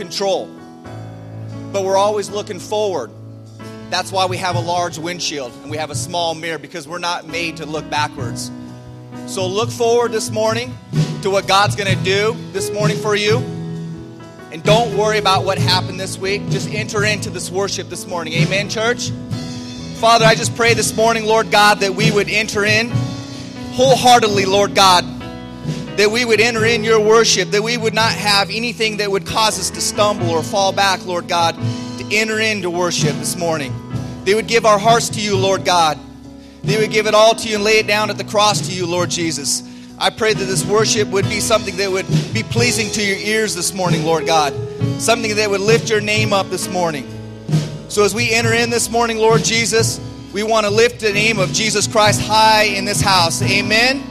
control. But we're always looking forward. That's why we have a large windshield and we have a small mirror, because we're not made to look backwards. So look forward this morning to what God's going to do this morning for you. And don't worry about what happened this week. Just enter into this worship this morning. Amen, church? Father, I just pray this morning, Lord God, that we would enter in wholeheartedly, Lord God, that we would enter in your worship, that we would not have anything that would cause us to stumble or fall back, Lord God, to enter into worship this morning. They would give our hearts to you, Lord God. They would give it all to you and lay it down at the cross to you, Lord Jesus. I pray that this worship would be something that would be pleasing to your ears this morning, Lord God. Something that would lift your name up this morning. So as we enter in this morning, Lord Jesus, we want to lift the name of Jesus Christ high in this house. Amen.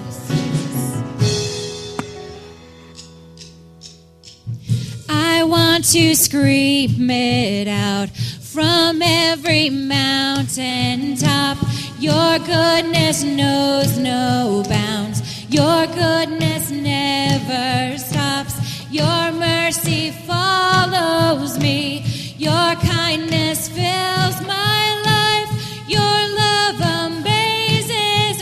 I want to scream it out from every mountain top. Your goodness knows no bounds. Your goodness never stops. Your mercy follows me. Your kindness fills my life. Your love amazes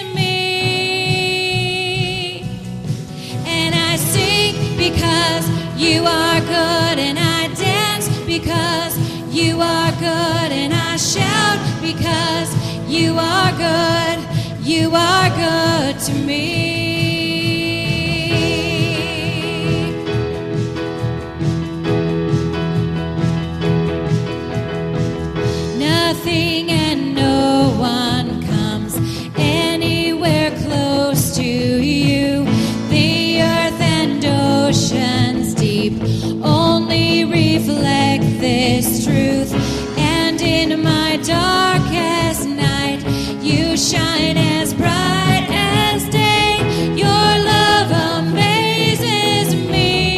me. And I sing because you are good, and I dance because you are good, and I shout because you are good. You are good to me. Nothing and no one comes anywhere close to you. The earth and oceans deep only reflect this truth. And in my darkest night, you shine as bright as day. Your love amazes me.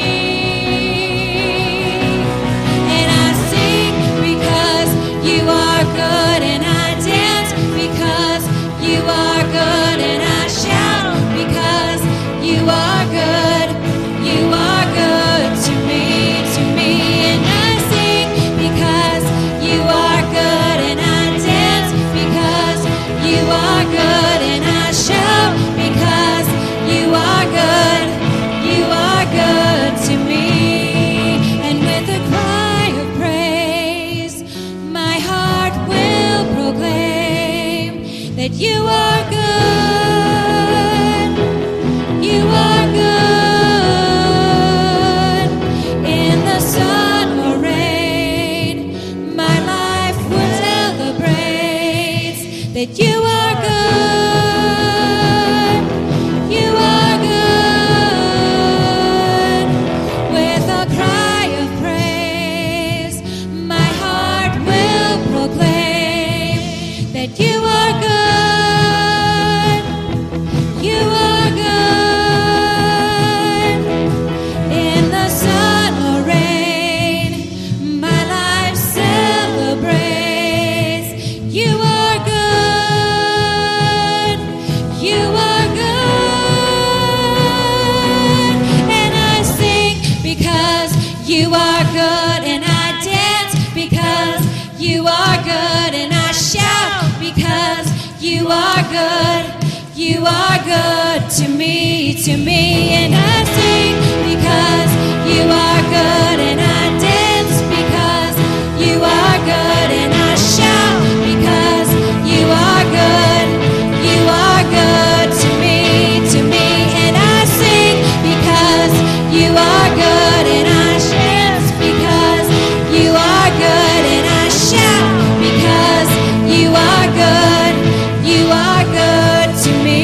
And I sing because you are good, and I dance because you are good, and I shout because you are good. You are good to me, and I sing because you are good, and I dance because you are good, and I shout because you are good. You are good to me. And with a cry of praise, my heart will proclaim that you are good. You are good. In the sun or rain, my life will celebrate that you are good. You are good. With a cry of praise, my heart will proclaim that you are good. You are good. In the sun or rain, my life celebrates. You are good. You are good. And I sing because you are good, and I dance because you are good, and I shout because you are good. You are good to me, and I sing because you are good, and I dance because you are good, and I shout because you are good. You are good to me, and I sing because you are good, and I dance because you are good, and I shout because you are good. You are good to me.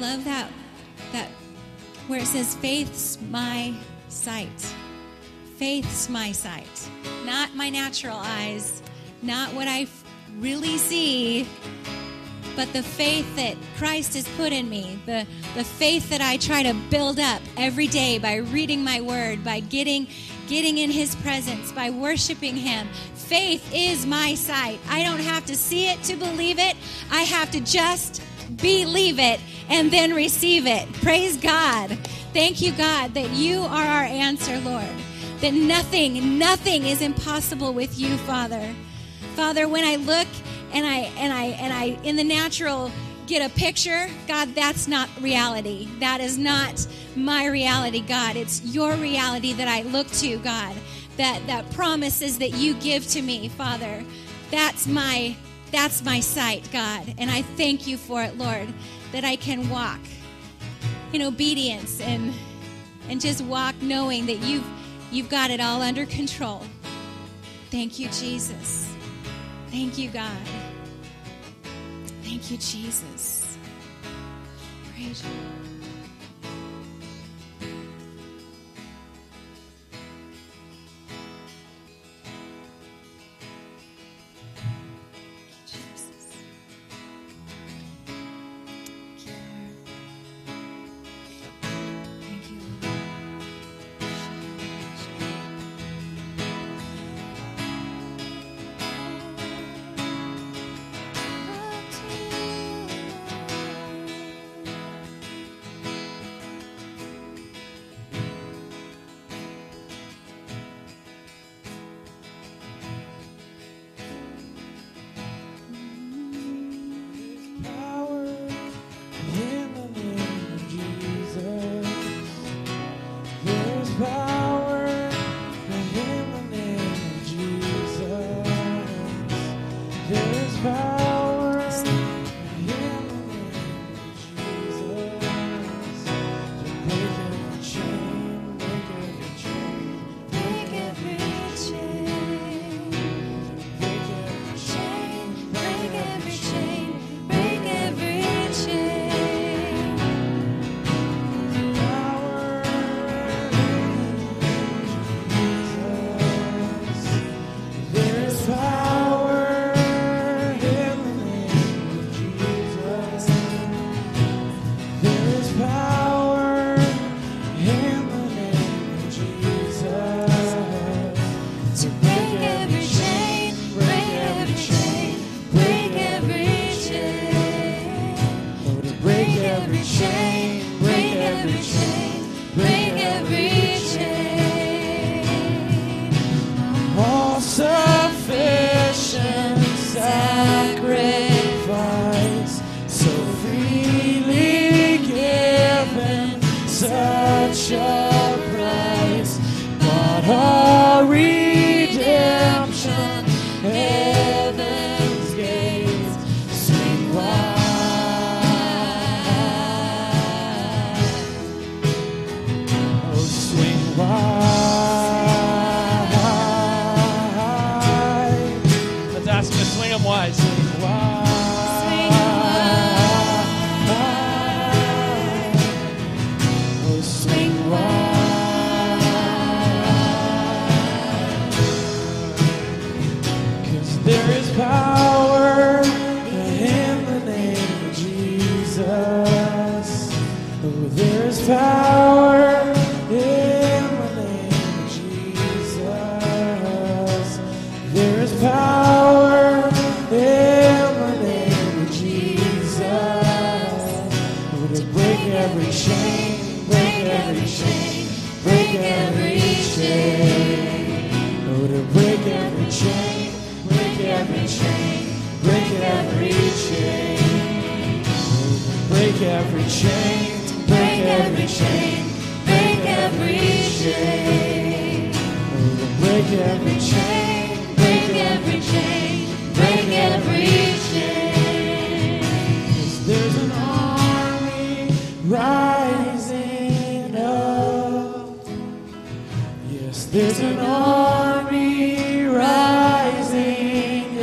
love that where it says faith's my sight. Faith's my sight. Not my natural eyes, not what I really see, but the faith that Christ has put in me, the faith that I try to build up every day by reading my word, by getting in his presence, by worshiping him. Faith is my sight. I don't have to see it to believe it. I have to just believe it and then receive it. Praise God. Thank you, God, that you are our answer, Lord. That nothing is impossible with you, Father. Father, when I look and I in the natural get a picture, God, that's not reality. That is not my reality, God. It's your reality that I look to, God. That promises that you give to me, Father. That's my sight, God. And I thank you for it, Lord, that I can walk in obedience and just walk knowing that you've got it all under control. Thank you, Jesus. Thank you, God. Thank you, Jesus. Praise you.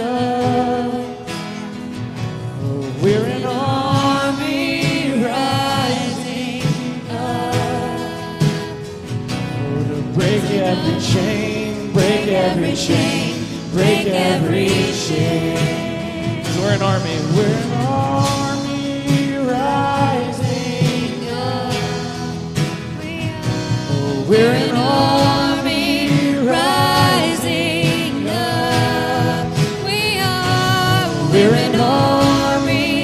We're an army rising. chain, break every chain. 'Cause we're an army. We're an army rising up. Oh, we're an army rising up. We are. We're an army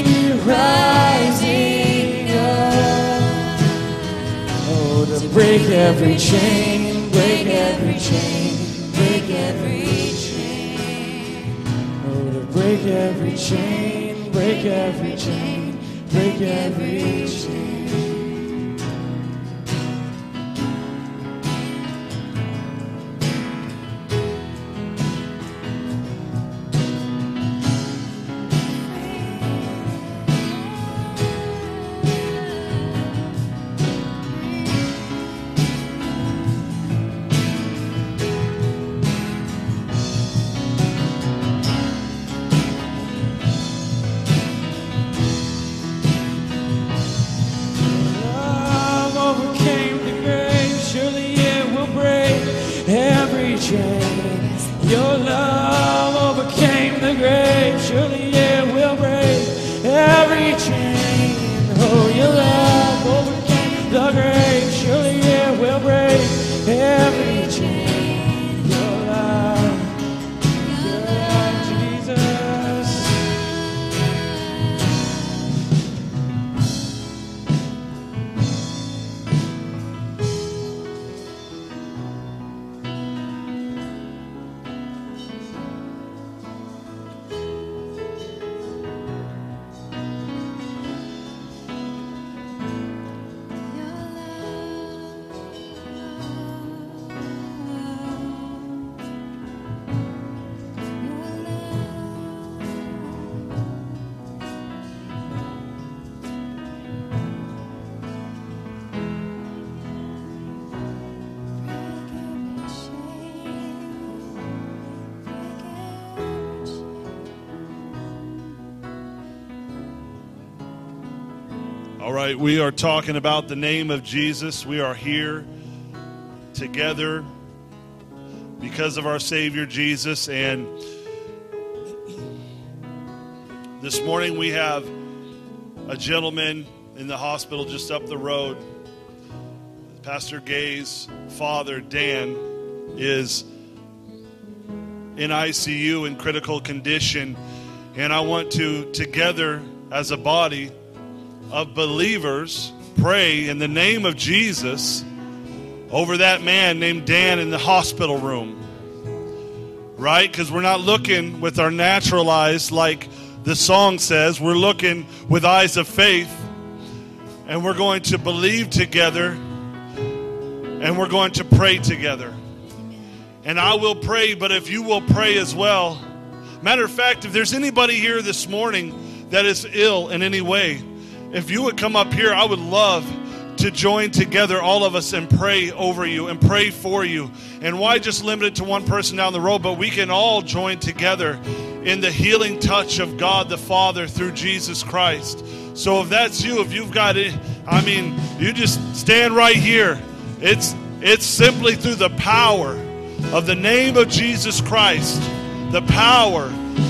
rising up. oh, to break every chain, Break every chain, break every chain. oh, to break every chain, break every chain, break every chain. Love overcame the grave, surely it will break every chain. Your love overcame the grave, surely it will break every chain. Oh, your love overcame the grave, surely it will break every chain. Your love, Jesus. All right, we are talking about the name of Jesus. We are here together because of our Savior Jesus. And this morning we have a gentleman in the hospital just up the road. Pastor Gay's father, Dan, is in ICU in critical condition. And I want to, together as a body of believers, pray in the name of Jesus over that man named Dan in the hospital room. Right? Because we're not looking with our natural eyes like the song says. We're looking with eyes of faith. And we're going to believe together. And we're going to pray together. And I will pray, but if you will pray as well. Matter of fact, if there's anybody here this morning that is ill in any way, if you would come up here, I would love to join together, all of us, and pray over you and pray for you. And why just limit it to one person down the road? But we can all join together in the healing touch of God the Father through Jesus Christ. So if that's you, if you've got it, you just stand right here. It's simply through the power of the name of Jesus Christ. The power.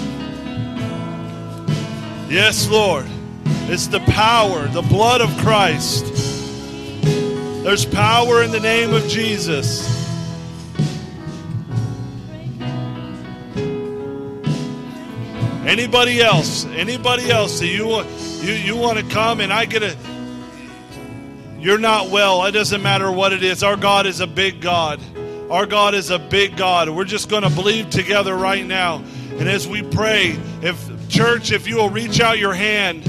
Yes, Lord. It's the power, the blood of Christ. There's power in the name of Jesus. Anybody else that you want to come and you're not well. It doesn't matter what it is. Our God is a big God. Our God is a big God. We're just going to believe together right now. And as we pray, if you will reach out your hand,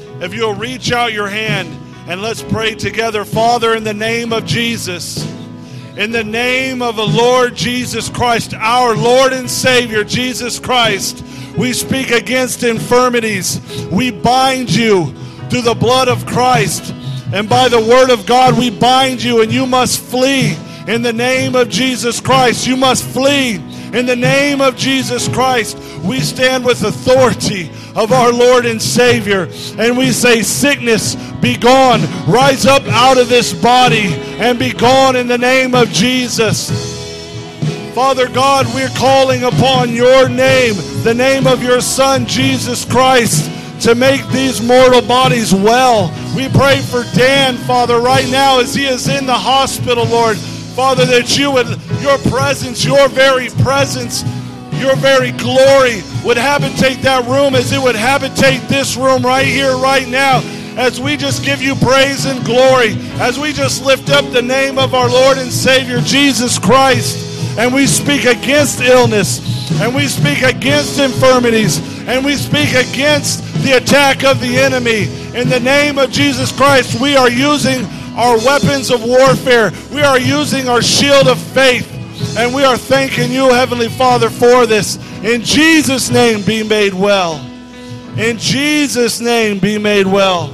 and let's pray together. Father, in the name of Jesus, in the name of the Lord Jesus Christ, our Lord and Savior, Jesus Christ, we speak against infirmities. We bind you through the blood of Christ. And by the word of God, we bind you, and you must flee in the name of Jesus Christ. You must flee in the name of Jesus Christ. We stand with authority of our Lord and Savior, and we say, sickness, be gone. Rise up out of this body and be gone in the name of Jesus. Father God, we're calling upon your name, the name of your Son, Jesus Christ, to make these mortal bodies well. We pray for Dan, Father, right now as he is in the hospital, Lord. Father, that you would, your presence, your very presence, your very glory would habitate that room as it would habitate this room right here, right now. As we just give you praise and glory, as we just lift up the name of our Lord and Savior, Jesus Christ, and we speak against illness, and we speak against infirmities, and we speak against the attack of the enemy. In the name of Jesus Christ, we are using our weapons of warfare. We are using our shield of faith, and we are thanking you, Heavenly Father, for this. In Jesus' name, be made well. In Jesus' name, be made well.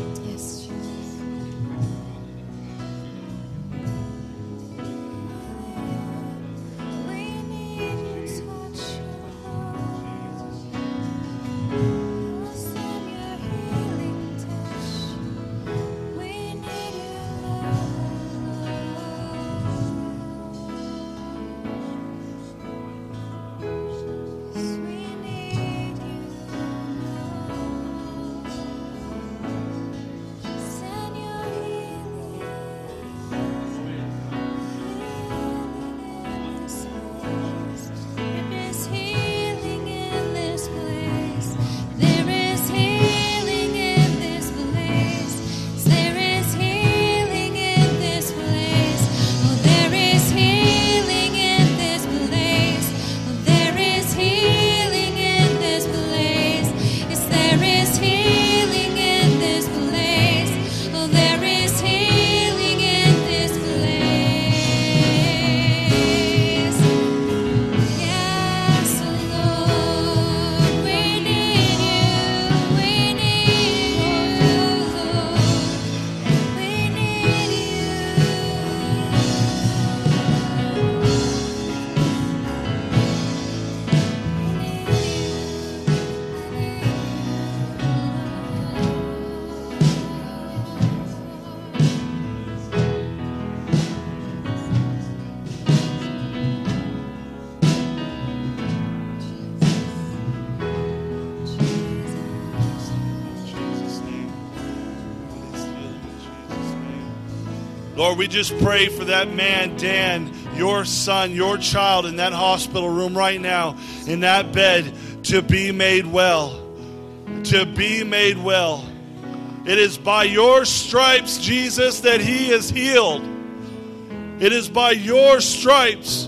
Lord, we just pray for that man, Dan, your son, your child in that hospital room right now, in that bed, to be made well. To be made well. It is by your stripes, Jesus, that he is healed. It is by your stripes.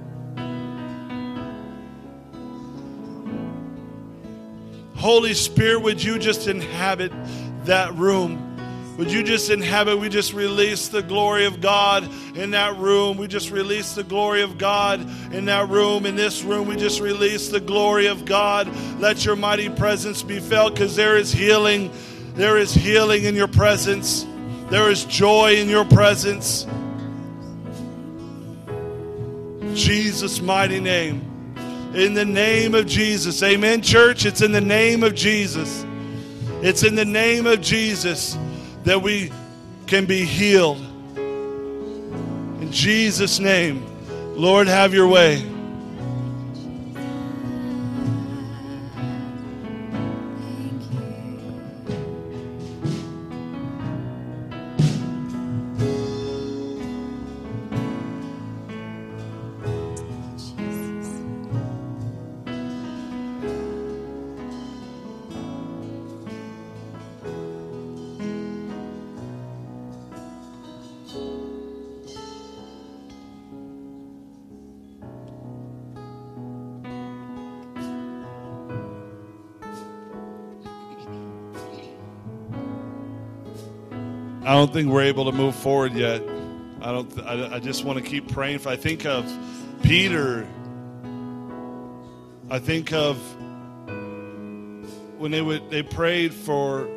Holy Spirit, would you just inhabit that room? Would you just inhabit? We just release the glory of God in that room. We just release the glory of God in that room. In this room, we just release the glory of God. Let your mighty presence be felt, because there is healing. There is healing in your presence. There is joy in your presence. Jesus' mighty name. In the name of Jesus. Amen, church? It's in the name of Jesus. It's in the name of Jesus that we can be healed. In Jesus' name, Lord, have your way. I don't think we're able to move forward yet. I just want to keep praying. If I think of Peter, I think of when they prayed for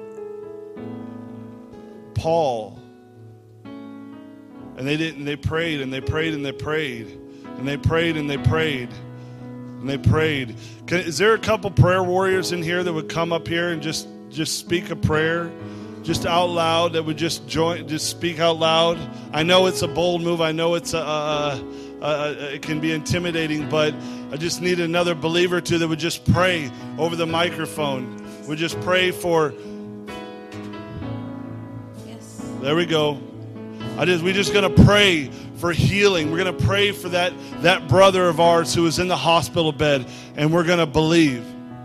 Paul, and they prayed and they prayed and they prayed and they prayed and they prayed and they prayed. Is there a couple prayer warriors in here that would come up here and just speak a prayer? Just out loud, that would just speak out loud. I know it's a bold move. I know it's it can be intimidating, but I just need another believer or two that would just pray over the microphone. Would just pray for. Yes. There we go. We're just going to pray for healing. We're going to pray for that brother of ours who is in the hospital bed, and we're going to believe.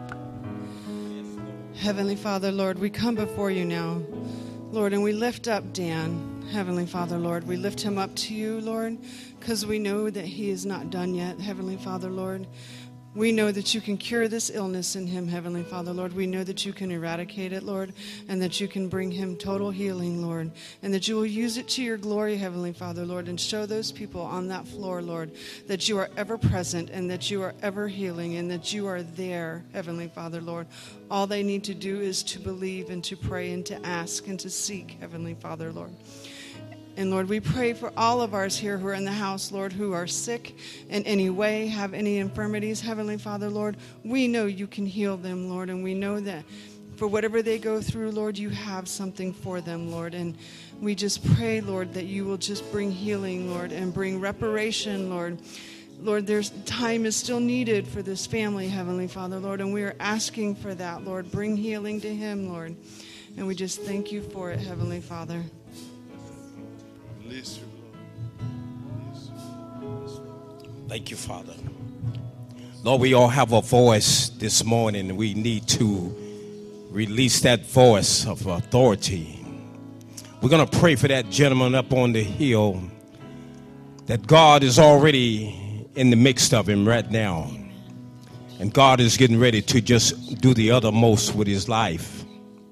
Heavenly Father, Lord, we come before you now, Lord, and we lift up Dan. Heavenly Father, Lord, we lift him up to you, Lord, because we know that he is not done yet. Heavenly Father, Lord, we know that you can cure this illness in him, Heavenly Father, Lord. We know that you can eradicate it, Lord, and that you can bring him total healing, Lord, and that you will use it to your glory, Heavenly Father, Lord, and show those people on that floor, Lord, that you are ever present and that you are ever healing and that you are there, Heavenly Father, Lord. All they need to do is to believe and to pray and to ask and to seek, Heavenly Father, Lord. And Lord, we pray for all of ours here who are in the house, Lord, who are sick in any way, have any infirmities, Heavenly Father, Lord. We know you can heal them, Lord, and we know that for whatever they go through, Lord, you have something for them, Lord. And we just pray, Lord, that you will just bring healing, Lord, and bring reparation, Lord. Lord, there's time is still needed for this family, Heavenly Father, Lord, and we are asking for that, Lord. Bring healing to him, Lord. And we just thank you for it, Heavenly Father. Thank you, Father. Lord, we all have a voice this morning. We need to release that voice of authority. We're going to pray for that gentleman up on the hill, that God is already in the midst of him right now. And God is getting ready to just do the uttermost with his life.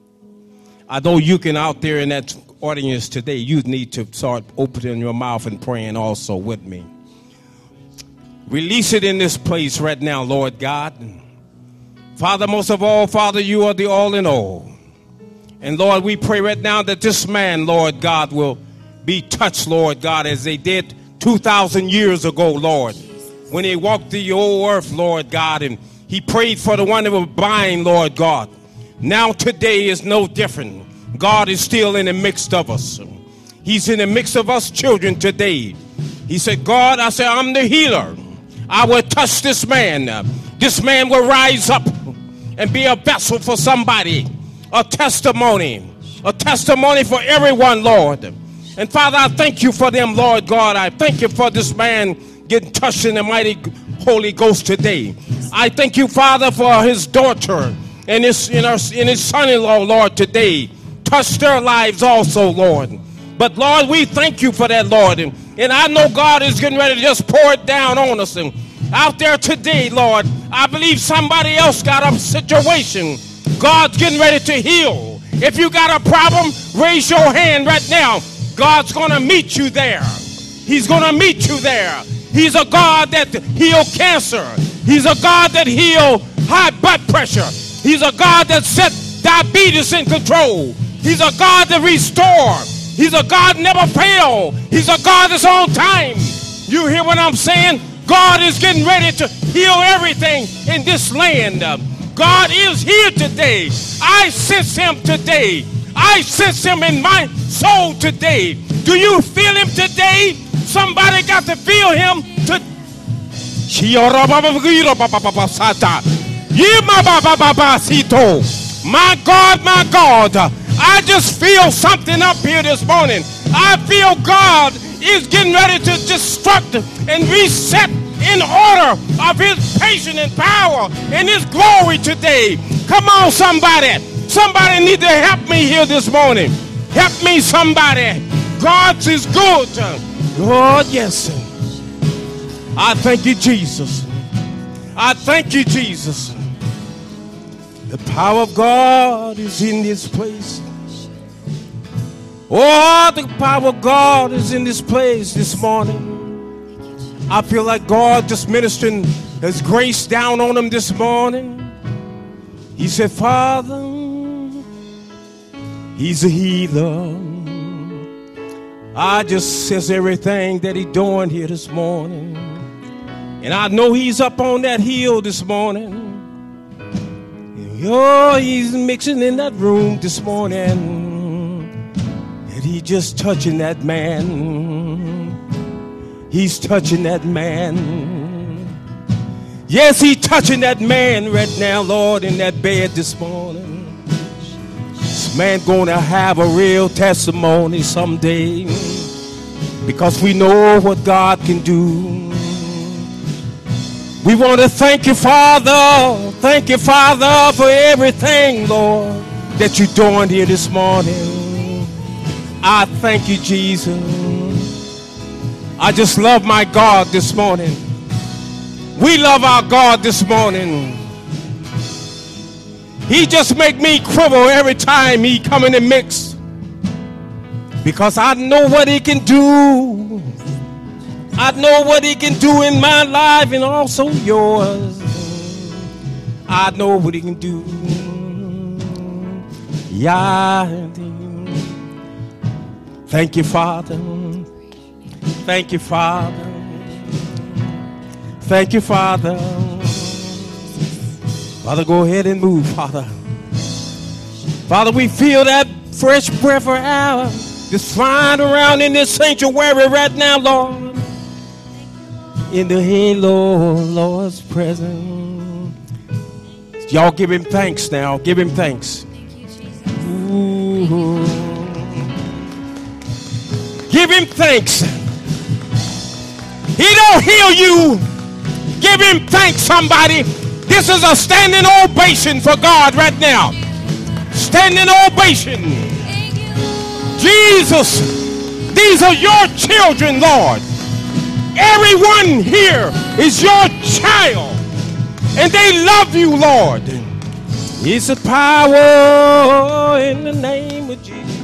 I know you can out there in that audience today, you need to start opening your mouth and praying also with me. Release it in this place right now, Lord God. Father, most of all, Father, you are the all in all. And Lord, we pray right now that this man, Lord God, will be touched, Lord God, as they did 2,000 years ago, Lord, when he walked the old earth, Lord God, and he prayed for the one that was blind, Lord God. Now today is no different. God is still in the midst of us. He's in the midst of us children today. He said, God, I said, I'm the healer. I will touch this man. This man will rise up and be a vessel for somebody. A testimony for everyone, Lord. And Father, I thank you for them, Lord God. I thank you for this man getting touched in the mighty Holy Ghost today. I thank you, Father, for his daughter and his son-in-law, Lord, today. Touch their lives also, Lord. But Lord, we thank you for that, Lord. And I know God is getting ready to just pour it down on us. And out there today, Lord, I believe somebody else got a situation. God's getting ready to heal. If you got a problem, raise your hand right now. God's going to meet you there. He's going to meet you there. He's a God that heals cancer. He's a God that heals high blood pressure. He's a God that set diabetes in control. He's a God that restores. He's a God never fail. He's a God that's on time. You hear what I'm saying? God is getting ready to heal everything in this land. God is here today. I sense him today. I sense him in my soul today. Do you feel him today? Somebody got to feel him today. My God, I just feel something up here this morning. I feel God is getting ready to destruct and reset in order of his patience and power and his glory today. Come on, somebody. Somebody need to help me here this morning. Help me, somebody. God is good. Lord, yes. I thank you, Jesus. I thank you, Jesus. The power of God is in this place. Oh, the power of God is in this place this morning. I feel like God just ministering his grace down on him this morning. He said, Father, he's a healer. I just says everything that he's doing here this morning. And I know he's up on that hill this morning. Oh, he's mixing in that room this morning. And he just touching that man. He's touching that man. Yes, he's touching that man right now, Lord, in that bed this morning. This man gonna have a real testimony someday, because we know what God can do. We want to thank you, Father. Thank you, Father, for everything, Lord, that you're doing here this morning. I thank you, Jesus. I just love my God this morning. We love our God this morning. He just make me quiver every time he come in the mix, because I know what he can do. I know what he can do in my life and also yours. I know what he can do. Yeah. Thank you, Father. Thank you, Father. Thank you, Father. Father, go ahead and move, Father. Father, we feel that fresh breath of air that's flying around in this sanctuary right now, Lord. In the halo, Lord's presence. Y'all give him thanks now. Give him thanks. Ooh. Give him thanks. He don't heal you. Give him thanks, somebody. This is a standing ovation for God right now. Standing ovation. Jesus, these are your children, Lord. Everyone here is your child, and they love you, Lord. It's a power in the name of Jesus.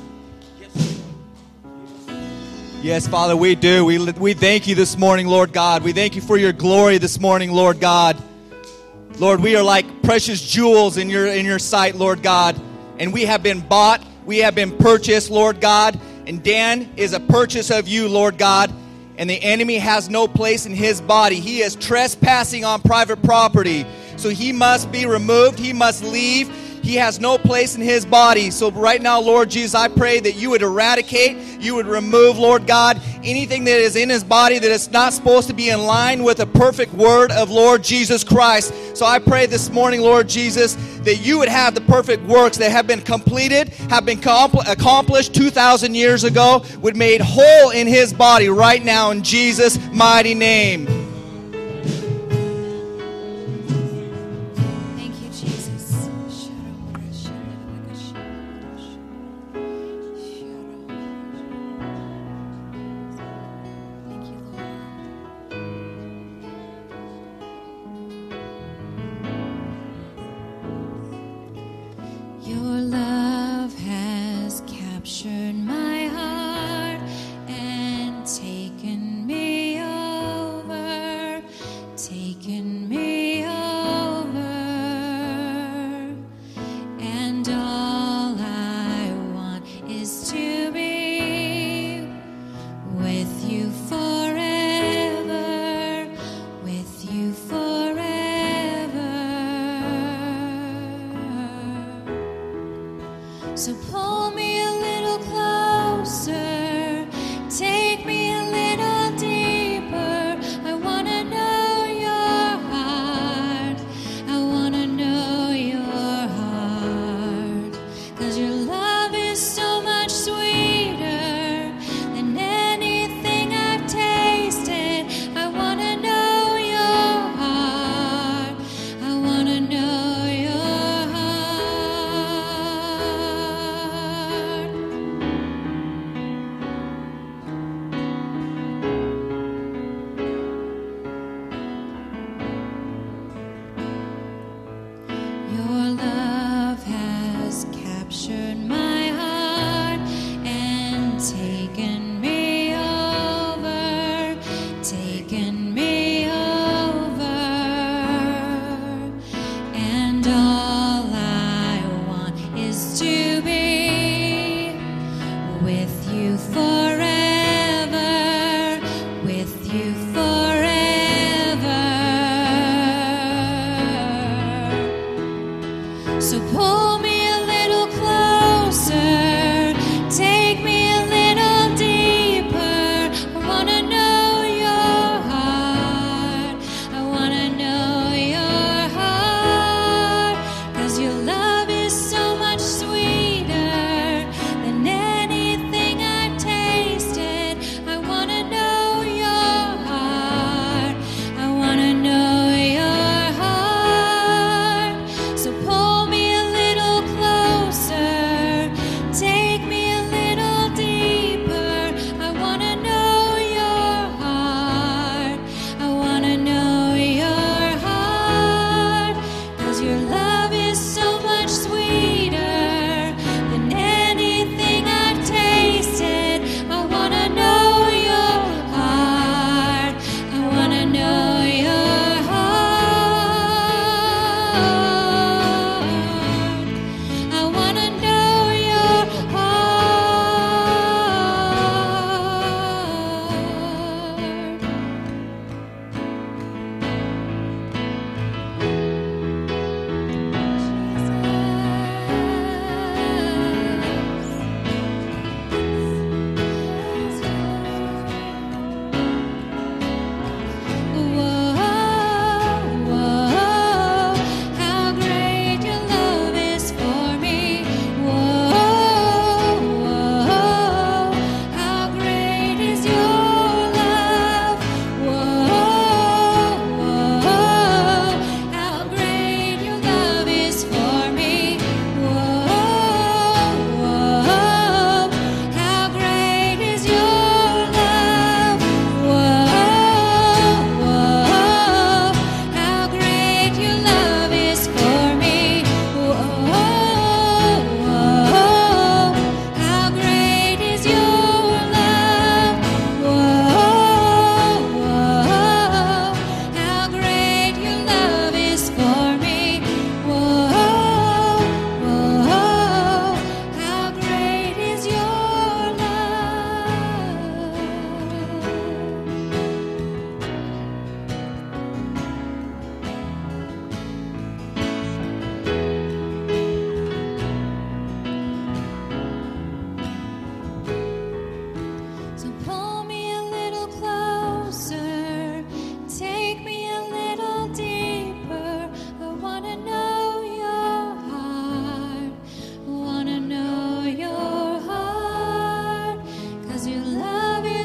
Yes, Father, we do. We thank you this morning, Lord God. We thank you for your glory this morning, Lord God. Lord, we are like precious jewels in your sight, Lord God. And we have been bought. We have been purchased, Lord God. And Dan is a purchase of you, Lord God. And the enemy has no place in his body. He is trespassing on private property. So he must be removed. He must leave. He has no place in his body. So right now, Lord Jesus, I pray that you would eradicate, you would remove, Lord God, anything that is in his body that is not supposed to be in line with the perfect word of Lord Jesus Christ. So I pray this morning, Lord Jesus, that you would have the perfect works that have been completed, have been accomplished 2,000 years ago, would made whole in his body right now in Jesus' mighty name. Your love has captured my heart and taken me over.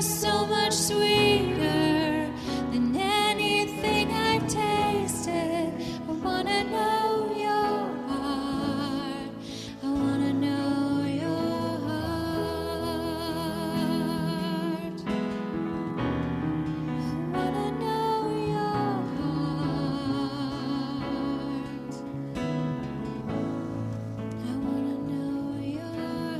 is so much sweeter than anything I've tasted. I want to know your heart. I want to know your heart. I want to know your heart. I want to know your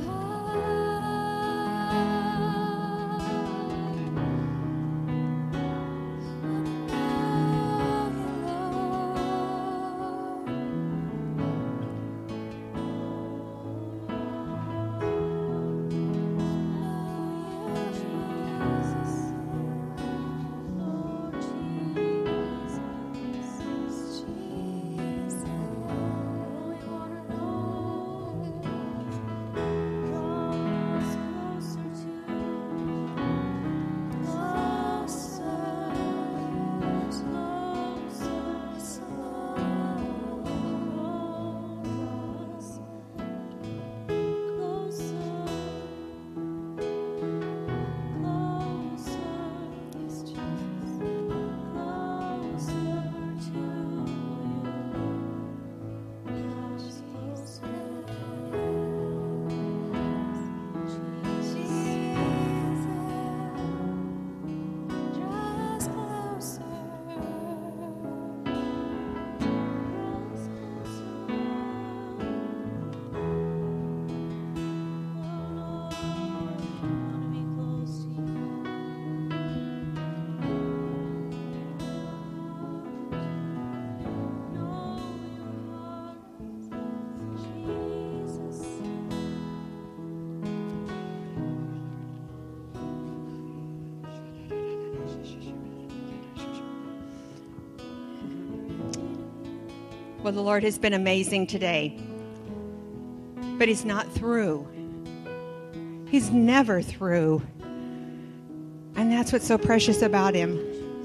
Well, the Lord has been amazing today, but He's not through. He's never through. And that's what's so precious about Him.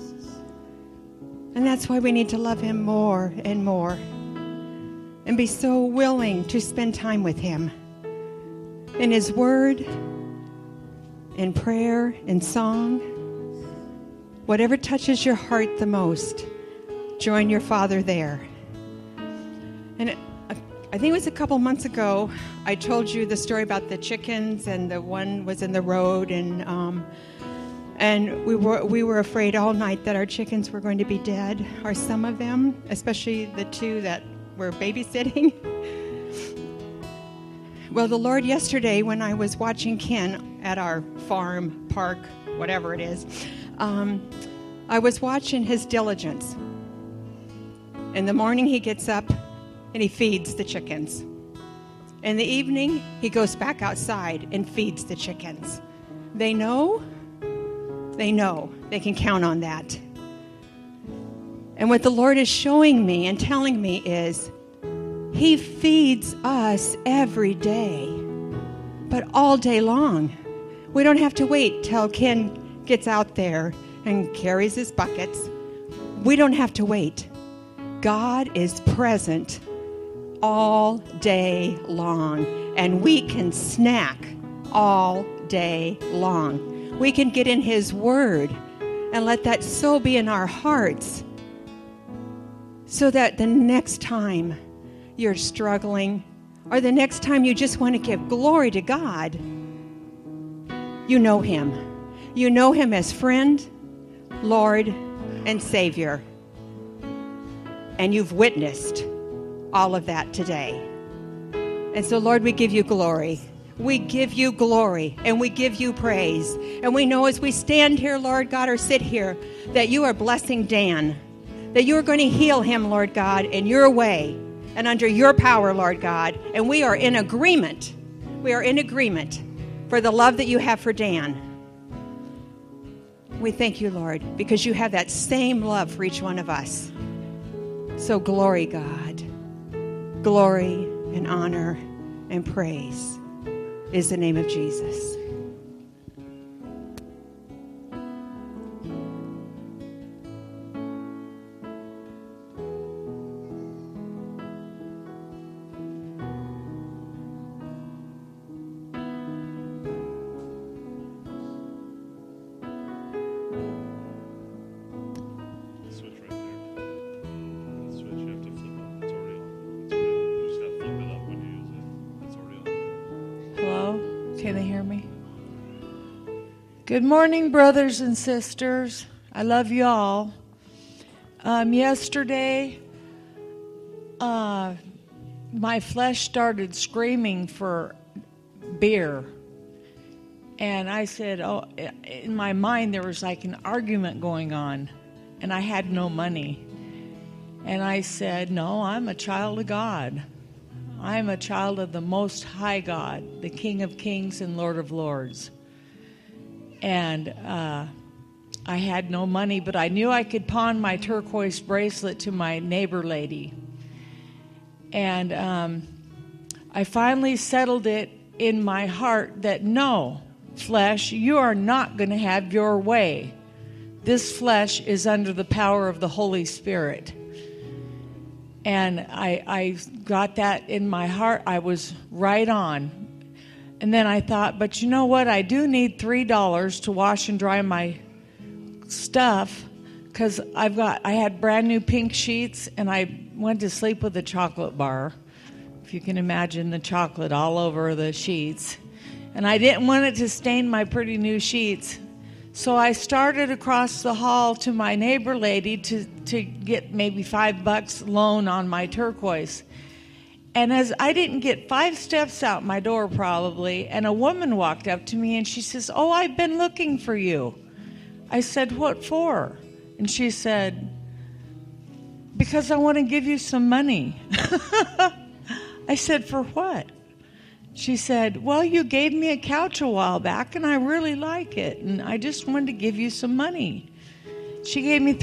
And that's why we need to love Him more and more and be so willing to spend time with Him in His Word, in prayer, in song. Whatever touches your heart the most, join your Father there. And I think it was a couple months ago, I told you the story about the chickens, and the one was in the road, and we were afraid all night that our chickens were going to be dead, or some of them, especially the two that were babysitting. Well, the Lord yesterday, when I was watching Ken at our farm, park, whatever it is, I was watching his diligence. In the morning, he gets up and he feeds the chickens. In the evening, he goes back outside and feeds the chickens. They know they can count on that. And what the Lord is showing me and telling me is He feeds us every day, but all day long. We don't have to wait till Ken gets out there and carries his buckets. We don't have to wait. God is present all day long, and we can snack all day long. We can get in His Word and let that so be in our hearts, so that the next time you're struggling, or the next time you just want to give glory to God, you know Him. You know Him as friend, Lord, and Savior. And you've witnessed all of that today. And so, Lord, we give you glory. We give you glory, and we give you praise. And we know as we stand here, Lord God, or sit here, that you are blessing Dan, that you are going to heal him, Lord God, in your way and under your power, Lord God. And we are in agreement. We are in agreement for the love that you have for Dan. We thank you, Lord, because you have that same love for each one of us. So glory, God. Glory and honor and praise is the name of Jesus. Good morning, brothers and sisters. I love you all. Yesterday, my flesh started screaming for beer. And I said, in my mind there was like an argument going on, and I had no money. And I said, no, I'm a child of God. I'm a child of the Most High God, the King of Kings and Lord of Lords. And I had no money, but I knew I could pawn my turquoise bracelet to my neighbor lady. And I finally settled it in my heart that no, flesh, you are not going to have your way. This flesh is under the power of the Holy Spirit. And I got that in my heart. I was right on. And then I thought, but you know what? I do need $3 to wash and dry my stuff, because I had brand new pink sheets, and I went to sleep with a chocolate bar. If you can imagine the chocolate all over the sheets. And I didn't want it to stain my pretty new sheets. So I started across the hall to my neighbor lady to get maybe $5 loan on my turquoise. And as I didn't get 5 steps out my door probably, and a woman walked up to me and she says, "Oh, I've been looking for you." I said, "What for?" And she said, "Because I want to give you some money." I said, "For what?" She said, "Well, you gave me a couch a while back, and I really like it, and I just wanted to give you some money." She gave me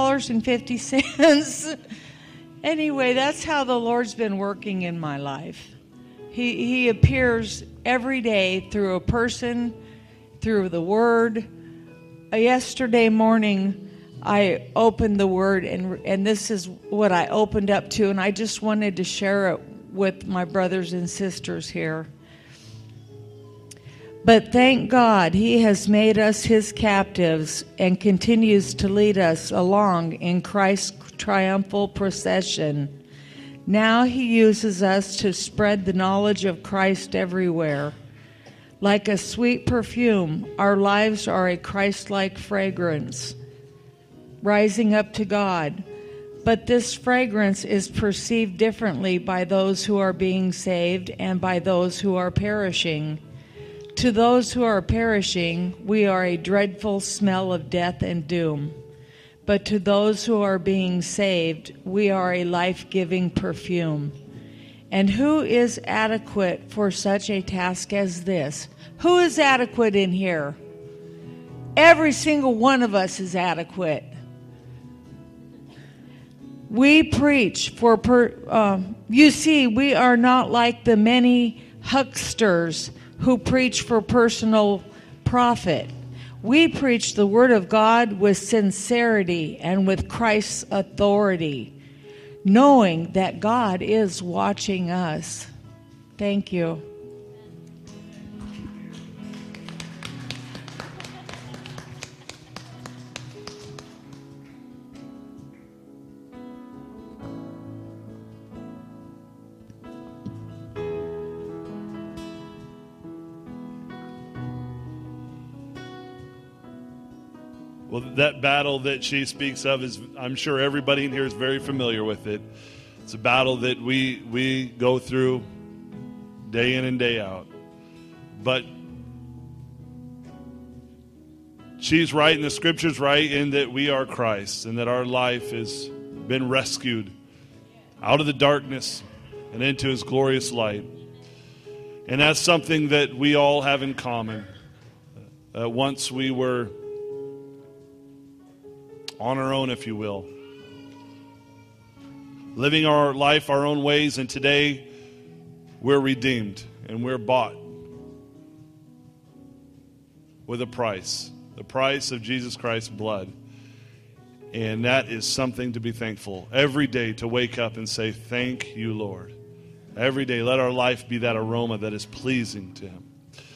$3.50. Anyway, that's how the Lord's been working in my life. He appears every day through a person, through the Word. Yesterday morning, I opened the Word, and this is what I opened up to, and I just wanted to share it with my brothers and sisters here. But thank God He has made us His captives and continues to lead us along in Christ's triumphal procession. Now He uses us to spread the knowledge of Christ everywhere. Like a sweet perfume, our lives are a Christ-like fragrance, rising up to God. But this fragrance is perceived differently by those who are being saved and by those who are perishing. To those who are perishing, we are a dreadful smell of death and doom. But to those who are being saved, we are a life-giving perfume. And who is adequate for such a task as this? Who is adequate in here? Every single one of us is adequate. We preach for, you see, we are not like the many hucksters who preach for personal profit. We preach the Word of God with sincerity and with Christ's authority, knowing that God is watching us. Thank you. Well, that battle that she speaks of is, I'm sure everybody in here is very familiar with it. It's a battle that we go through day in and day out. But she's right, and the Scripture's right, in that we are Christ, and that our life has been rescued out of the darkness and into His glorious light. And that's something that we all have in common. Once we were on our own, if you will, living our life our own ways, and today we're redeemed and we're bought with a price, the price of Jesus Christ's blood. And that is something to be thankful every day, to wake up and say, "Thank you, Lord." Every day, let our life be that aroma that is pleasing to Him.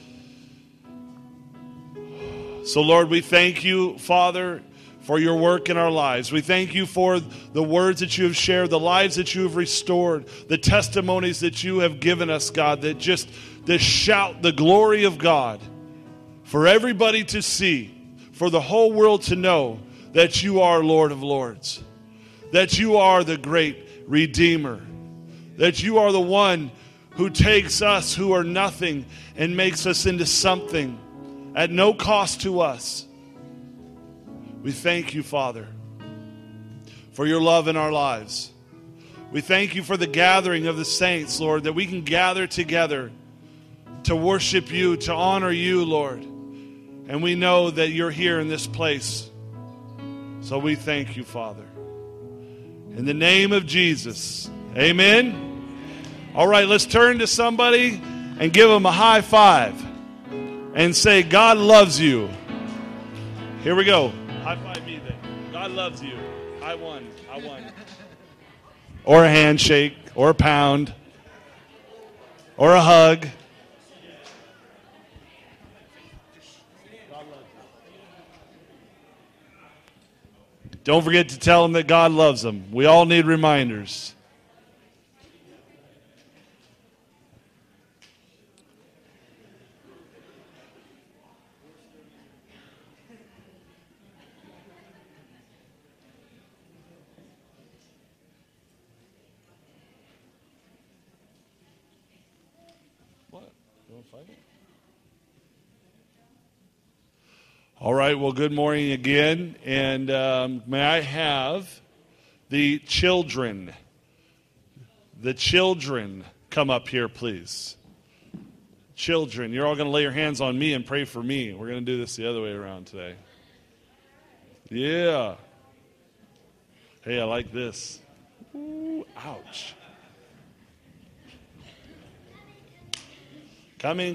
So, Lord, we thank you, Father, for your work in our lives. We thank you for the words that you have shared, the lives that you have restored, the testimonies that you have given us, God, that just shout the glory of God for everybody to see, for the whole world to know that you are Lord of Lords, that you are the great Redeemer, that you are the one who takes us who are nothing and makes us into something at no cost to us. We thank you, Father, for your love in our lives. We thank you for the gathering of the saints, Lord, that we can gather together to worship you, to honor you, Lord. And we know that you're here in this place. So we thank you, Father. In the name of Jesus, amen. All right, let's turn to somebody and give them a high five and say, God loves you. Here we go. High five me then. God loves you. I won. Or a handshake, or a pound, or a hug. Don't forget to tell them that God loves them. We all need reminders. All right, well, good morning again, and may I have the children come up here, please. Children, you're all going to lay your hands on me and pray for me. We're going to do this the other way around today. Yeah. Hey, I like this. Ooh, ouch. Coming.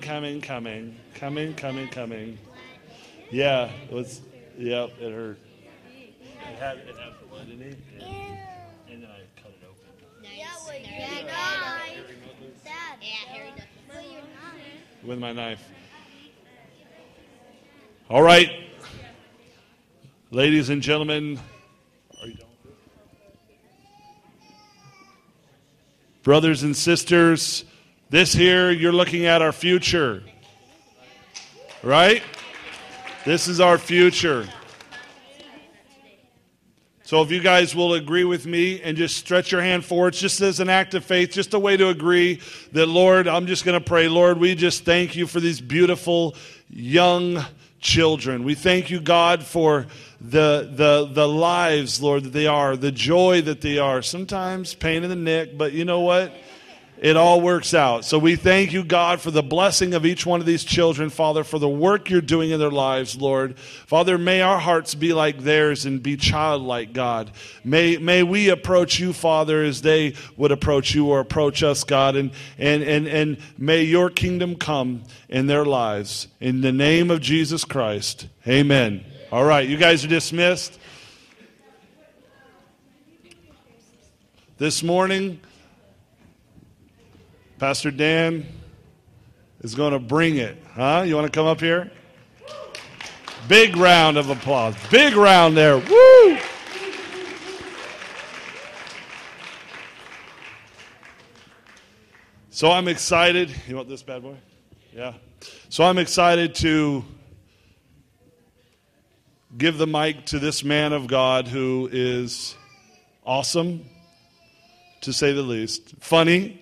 Yeah, it was. Yep, it hurt. It had blood in it, and then I cut it open. With my knife. All right, ladies and gentlemen, are you done? Brothers and sisters, this here you're looking at our future, right? This is our future. So if you guys will agree with me and just stretch your hand forward, just as an act of faith, just a way to agree that, Lord, I'm just going to pray, Lord, we just thank you for these beautiful young children. We thank you, God, for the lives, Lord, that they are, the joy that they are. Sometimes pain in the neck, but you know what? It all works out. So we thank you, God, for the blessing of each one of these children, Father, for the work you're doing in their lives, Lord. Father, may our hearts be like theirs and be childlike, God. May we approach you, Father, as they would approach you or approach us, God, and may your kingdom come in their lives. In the name of Jesus Christ, amen. All right, you guys are dismissed. This morning, Pastor Dan is going to bring it. Huh? You want to come up here? Big round of applause. Big round there. Woo! So I'm excited. You want this bad boy? Yeah. So I'm excited to give the mic to this man of God who is awesome, to say the least. Funny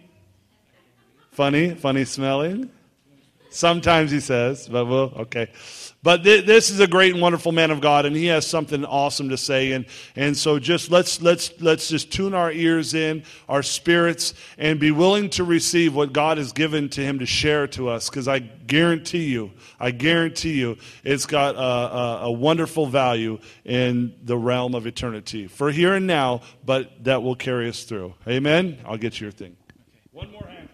smelling. Sometimes he says, but okay. But this is a great and wonderful man of God, and he has something awesome to say. And so just let's just tune our ears in, our spirits, and be willing to receive what God has given to him to share to us. Because I guarantee you, it's got a wonderful value in the realm of eternity for here and now, but that will carry us through. Amen. I'll get you your thing. One more hand.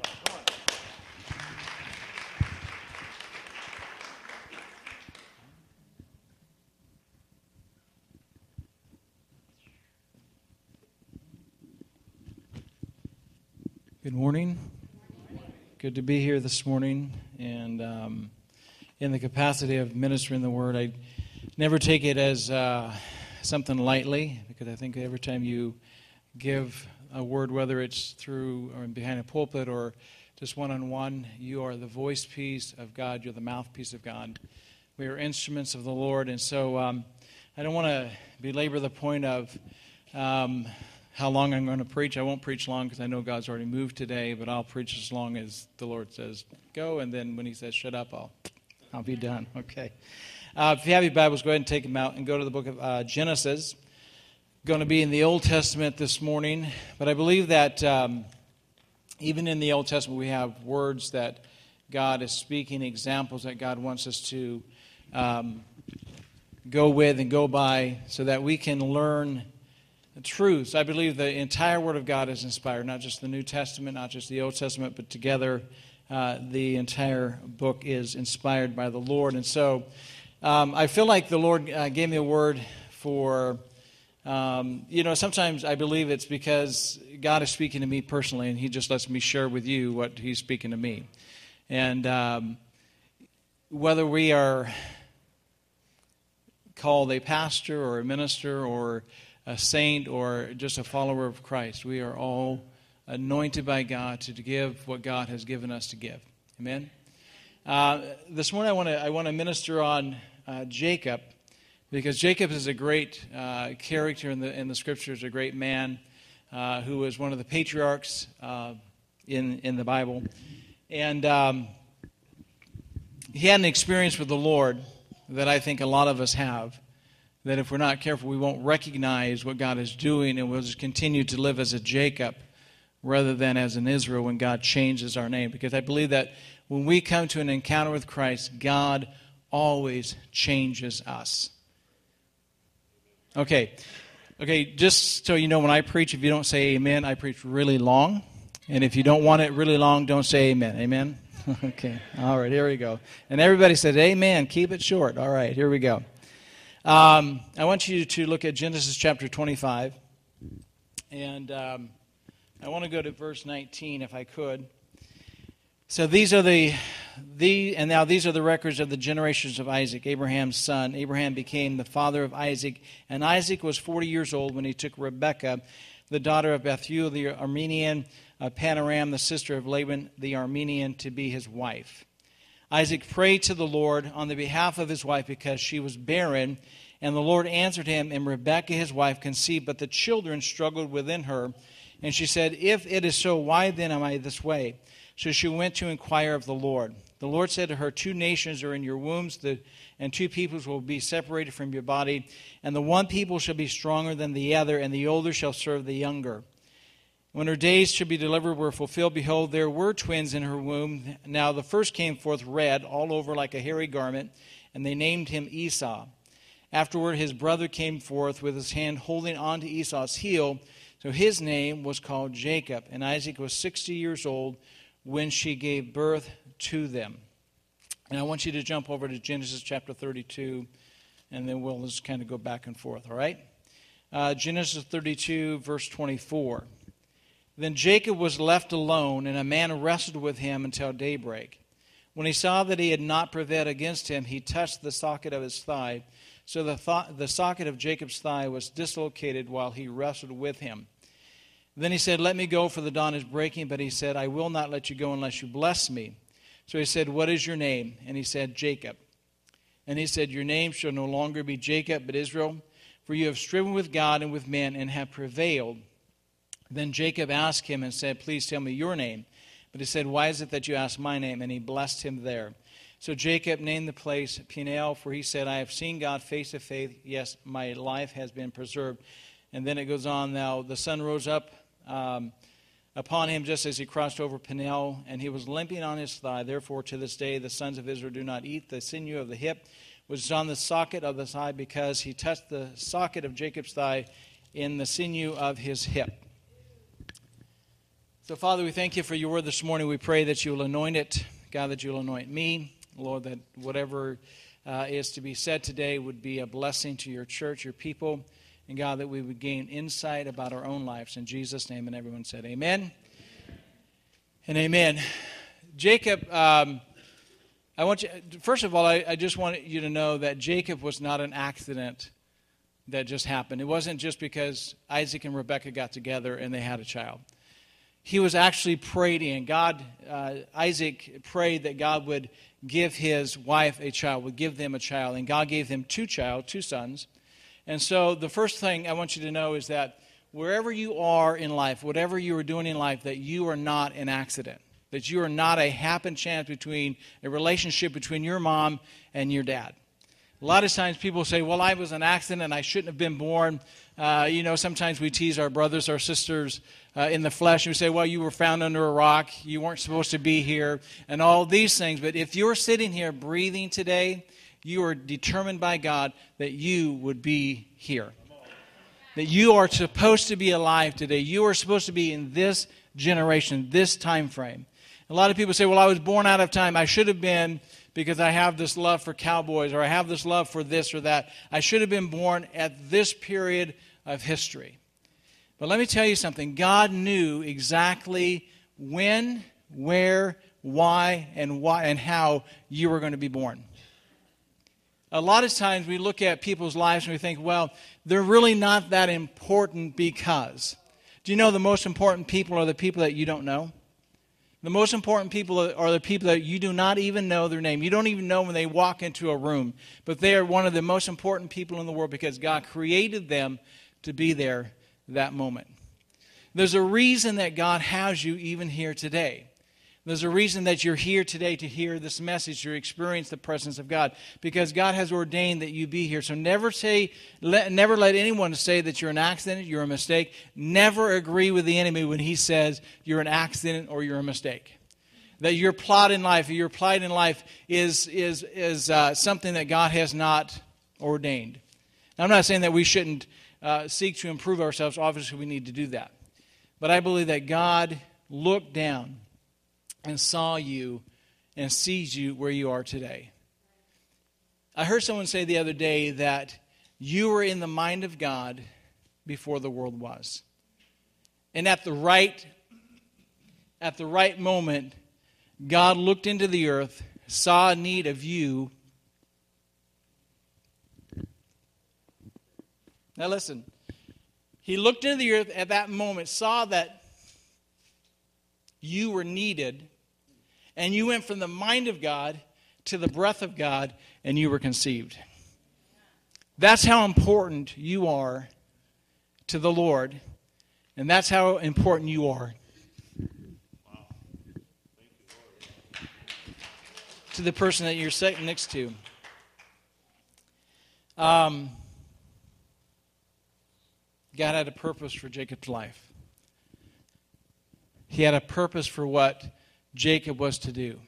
Good morning. Good to be here this morning, and in the capacity of ministering the word, I never take it as something lightly, because I think every time you give a word, whether it's through or behind a pulpit or just one-on-one, you are the voice piece of God, you're the mouthpiece of God We are instruments of the Lord. And so I don't want to belabor the point of how long I'm going to preach. I won't preach long because I know God's already moved today, but I'll preach as long as the Lord says go, and then when he says shut up, I'll be done. Okay. If you have your Bibles, go ahead and take them out and go to the book of Genesis. Going to be in the Old Testament this morning, but I believe that even in the Old Testament we have words that God is speaking, examples that God wants us to go with and go by so that we can learn the truths. I believe the entire Word of God is inspired, not just the New Testament, not just the Old Testament, but together the entire book is inspired by the Lord. And so I feel like the Lord gave me a word for, sometimes I believe it's because God is speaking to me personally, and he just lets me share with you what he's speaking to me. And whether we are called a pastor or a minister or a saint or just a follower of Christ, we are all anointed by God to give what God has given us to give. Amen. This morning I want to minister on Jacob, because Jacob is a great character in the Scriptures, a great man who was one of the patriarchs in the Bible, and he had an experience with the Lord that I think a lot of us have. That if we're not careful, we won't recognize what God is doing, and we'll just continue to live as a Jacob rather than as an Israel when God changes our name. Because I believe that when we come to an encounter with Christ, God always changes us. Okay, just so you know, when I preach, if you don't say amen, I preach really long. And if you don't want it really long, don't say amen. Amen? Okay, all right, here we go. And everybody said amen, keep it short. All right, here we go. I want you to look at Genesis chapter 25, and I want to go to verse 19 if I could. So these are the records of the generations of Isaac, Abraham's son. Abraham became the father of Isaac, and Isaac was 40 years old when he took Rebekah, the daughter of Bethuel the Aramean, Panaram, the sister of Laban the Aramean, to be his wife. Isaac prayed to the Lord on the behalf of his wife because she was barren, and the Lord answered him, and Rebekah his wife conceived, but the children struggled within her. And she said, "If it is so, why then am I this way?" So she went to inquire of the Lord. The Lord said to her, "Two nations are in your wombs, and two peoples will be separated from your body, and the one people shall be stronger than the other, and the older shall serve the younger." When her days to be delivered were fulfilled, behold, there were twins in her womb. Now the first came forth red, all over like a hairy garment, and they named him Esau. Afterward his brother came forth with his hand holding on to Esau's heel, so his name was called Jacob. And Isaac was 60 years old when she gave birth to them. And I want you to jump over to Genesis chapter 32, and then we'll just kind of go back and forth, all right? Genesis 32, verse 24. Then Jacob was left alone, and a man wrestled with him until daybreak. When he saw that he had not prevailed against him, he touched the socket of his thigh. So the socket of Jacob's thigh was dislocated while he wrestled with him. Then he said, "Let me go, for the dawn is breaking." But he said, "I will not let you go unless you bless me." So he said, "What is your name?" And he said, "Jacob." And he said, "Your name shall no longer be Jacob, but Israel, for you have striven with God and with men and have prevailed." Then Jacob asked him and said, "Please tell me your name." But he said, "Why is it that you ask my name?" And he blessed him there. So Jacob named the place Peniel, for he said, "I have seen God face to face. Yes, my life has been preserved." And then it goes on, "Now the sun rose up upon him just as he crossed over Peniel, and he was limping on his thigh. Therefore to this day the sons of Israel do not eat the sinew of the hip, which is on the socket of the thigh, because he touched the socket of Jacob's thigh in the sinew of his hip." So, Father, we thank you for your word this morning. We pray that you will anoint it. God, that you will anoint me. Lord, that whatever is to be said today would be a blessing to your church, your people. And, God, that we would gain insight about our own lives. In Jesus' name, and everyone said amen. And amen. Jacob, first of all, I just want you to know that Jacob was not an accident that just happened. It wasn't just because Isaac and Rebekah got together and they had a child. he was actually prayed in. Isaac prayed that God would give his wife a child, would give them a child, and God gave them two sons. And so the first thing I want you to know is that wherever you are in life, whatever you are doing in life, that you are not an accident, that you are not a happen chance between a relationship between your mom and your dad. A lot of times people say, well, I was an accident and I shouldn't have been born. Sometimes we tease our brothers, our sisters in the flesh, and we say, well, you were found under a rock, you weren't supposed to be here, and all these things. But if you're sitting here breathing today, you are determined by God that you would be here. That you are supposed to be alive today. You are supposed to be in this generation, this time frame. A lot of people say, well, I was born out of time. I should have been, because I have this love for cowboys, or I have this love for this or that. I should have been born at this period of history. But let me tell you something. God knew exactly when, where, why, and how you were going to be born. A lot of times we look at people's lives and we think, well, they're really not that important because. Do you know the most important people are the people that you don't know? The most important people are the people that you do not even know their name. You don't even know when they walk into a room. But they are one of the most important people in the world because God created them to be there that moment. There's a reason that God has you even here today. There's a reason that you're here today to hear this message, to experience the presence of God, because God has ordained that you be here. So never let anyone say that you're an accident, you're a mistake. Never agree with the enemy when he says you're an accident or you're a mistake. That your plot in life, your plight in life is something that God has not ordained. Now, I'm not saying that we shouldn't seek to improve ourselves. Obviously, we need to do that. But I believe that God looked down and saw you and sees you where you are today. I heard someone say the other day that you were in the mind of God before the world was. And at the right moment, God looked into the earth, saw a need of you. Now listen, He looked into the earth at that moment, saw that you were needed, and you went from the mind of God to the breath of God, and you were conceived. That's how important you are to the Lord, and that's how important you are to the person that you're sitting next to. God had a purpose for Jacob's life. He had a purpose for what Jacob was to do.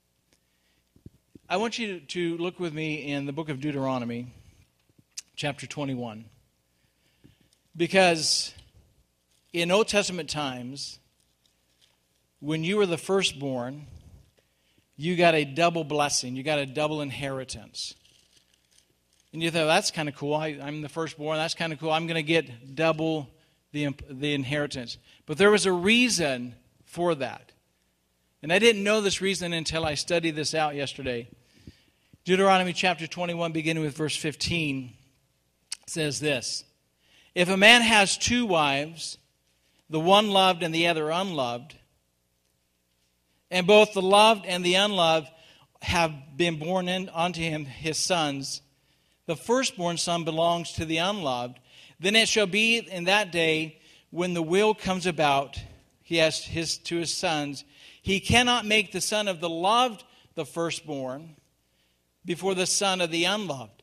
I want you to look with me in the book of Deuteronomy, chapter 21. Because in Old Testament times, when you were the firstborn, you got a double blessing. You got a double inheritance. And you thought, that's kind of cool. I'm the firstborn. That's kind of cool. I'm going to get double the inheritance. But there was a reason for that. And I didn't know this reason until I studied this out yesterday. Deuteronomy chapter 21, beginning with verse 15, says this: If a man has two wives, the one loved and the other unloved, and both the loved and the unloved have been born unto him his sons, the firstborn son belongs to the unloved. Then it shall be in that day when the will comes about, he has to his sons, he cannot make the son of the loved the firstborn before the son of the unloved.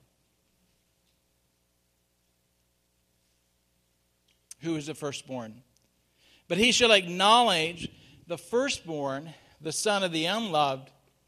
Who is the firstborn? But he shall acknowledge the firstborn, the son of the unloved,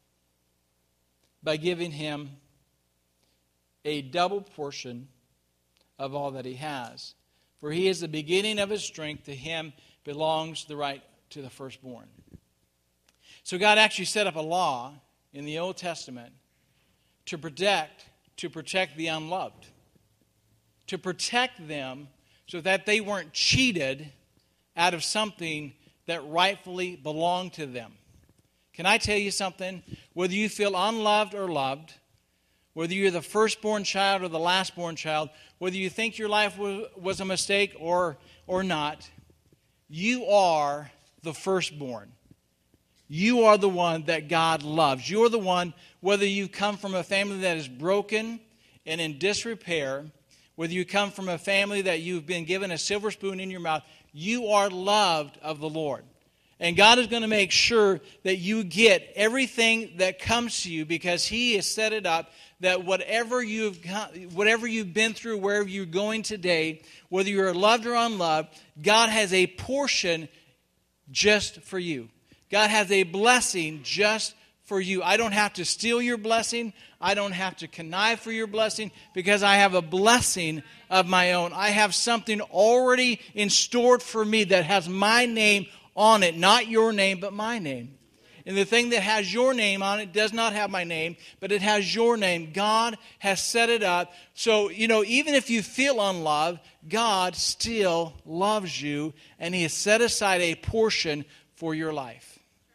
by giving him a double portion of all that he has. For he is the beginning of his strength. To him belongs the right to the firstborn. So God actually set up a law in the Old Testament to protect the unloved. To protect them so that they weren't cheated out of something that rightfully belonged to them. Can I tell you something? Whether you feel unloved or loved, whether you're the firstborn child or the lastborn child, whether you think your life was a mistake or not, you are the firstborn. You are the one that God loves. You're the one, whether you come from a family that is broken and in disrepair, whether you come from a family that you've been given a silver spoon in your mouth, you are loved of the Lord. And God is going to make sure that you get everything that comes to you, because He has set it up that whatever you've been through, wherever you're going today, whether you're loved or unloved, God has a portion just for you. God has a blessing just for you. I don't have to steal your blessing. I don't have to connive for your blessing, because I have a blessing of my own. I have something already in store for me that has my name on it. Not your name, but my name. And the thing that has your name on it does not have my name, but it has your name. God has set it up. So, even if you feel unloved, God still loves you, and He has set aside a portion for your life.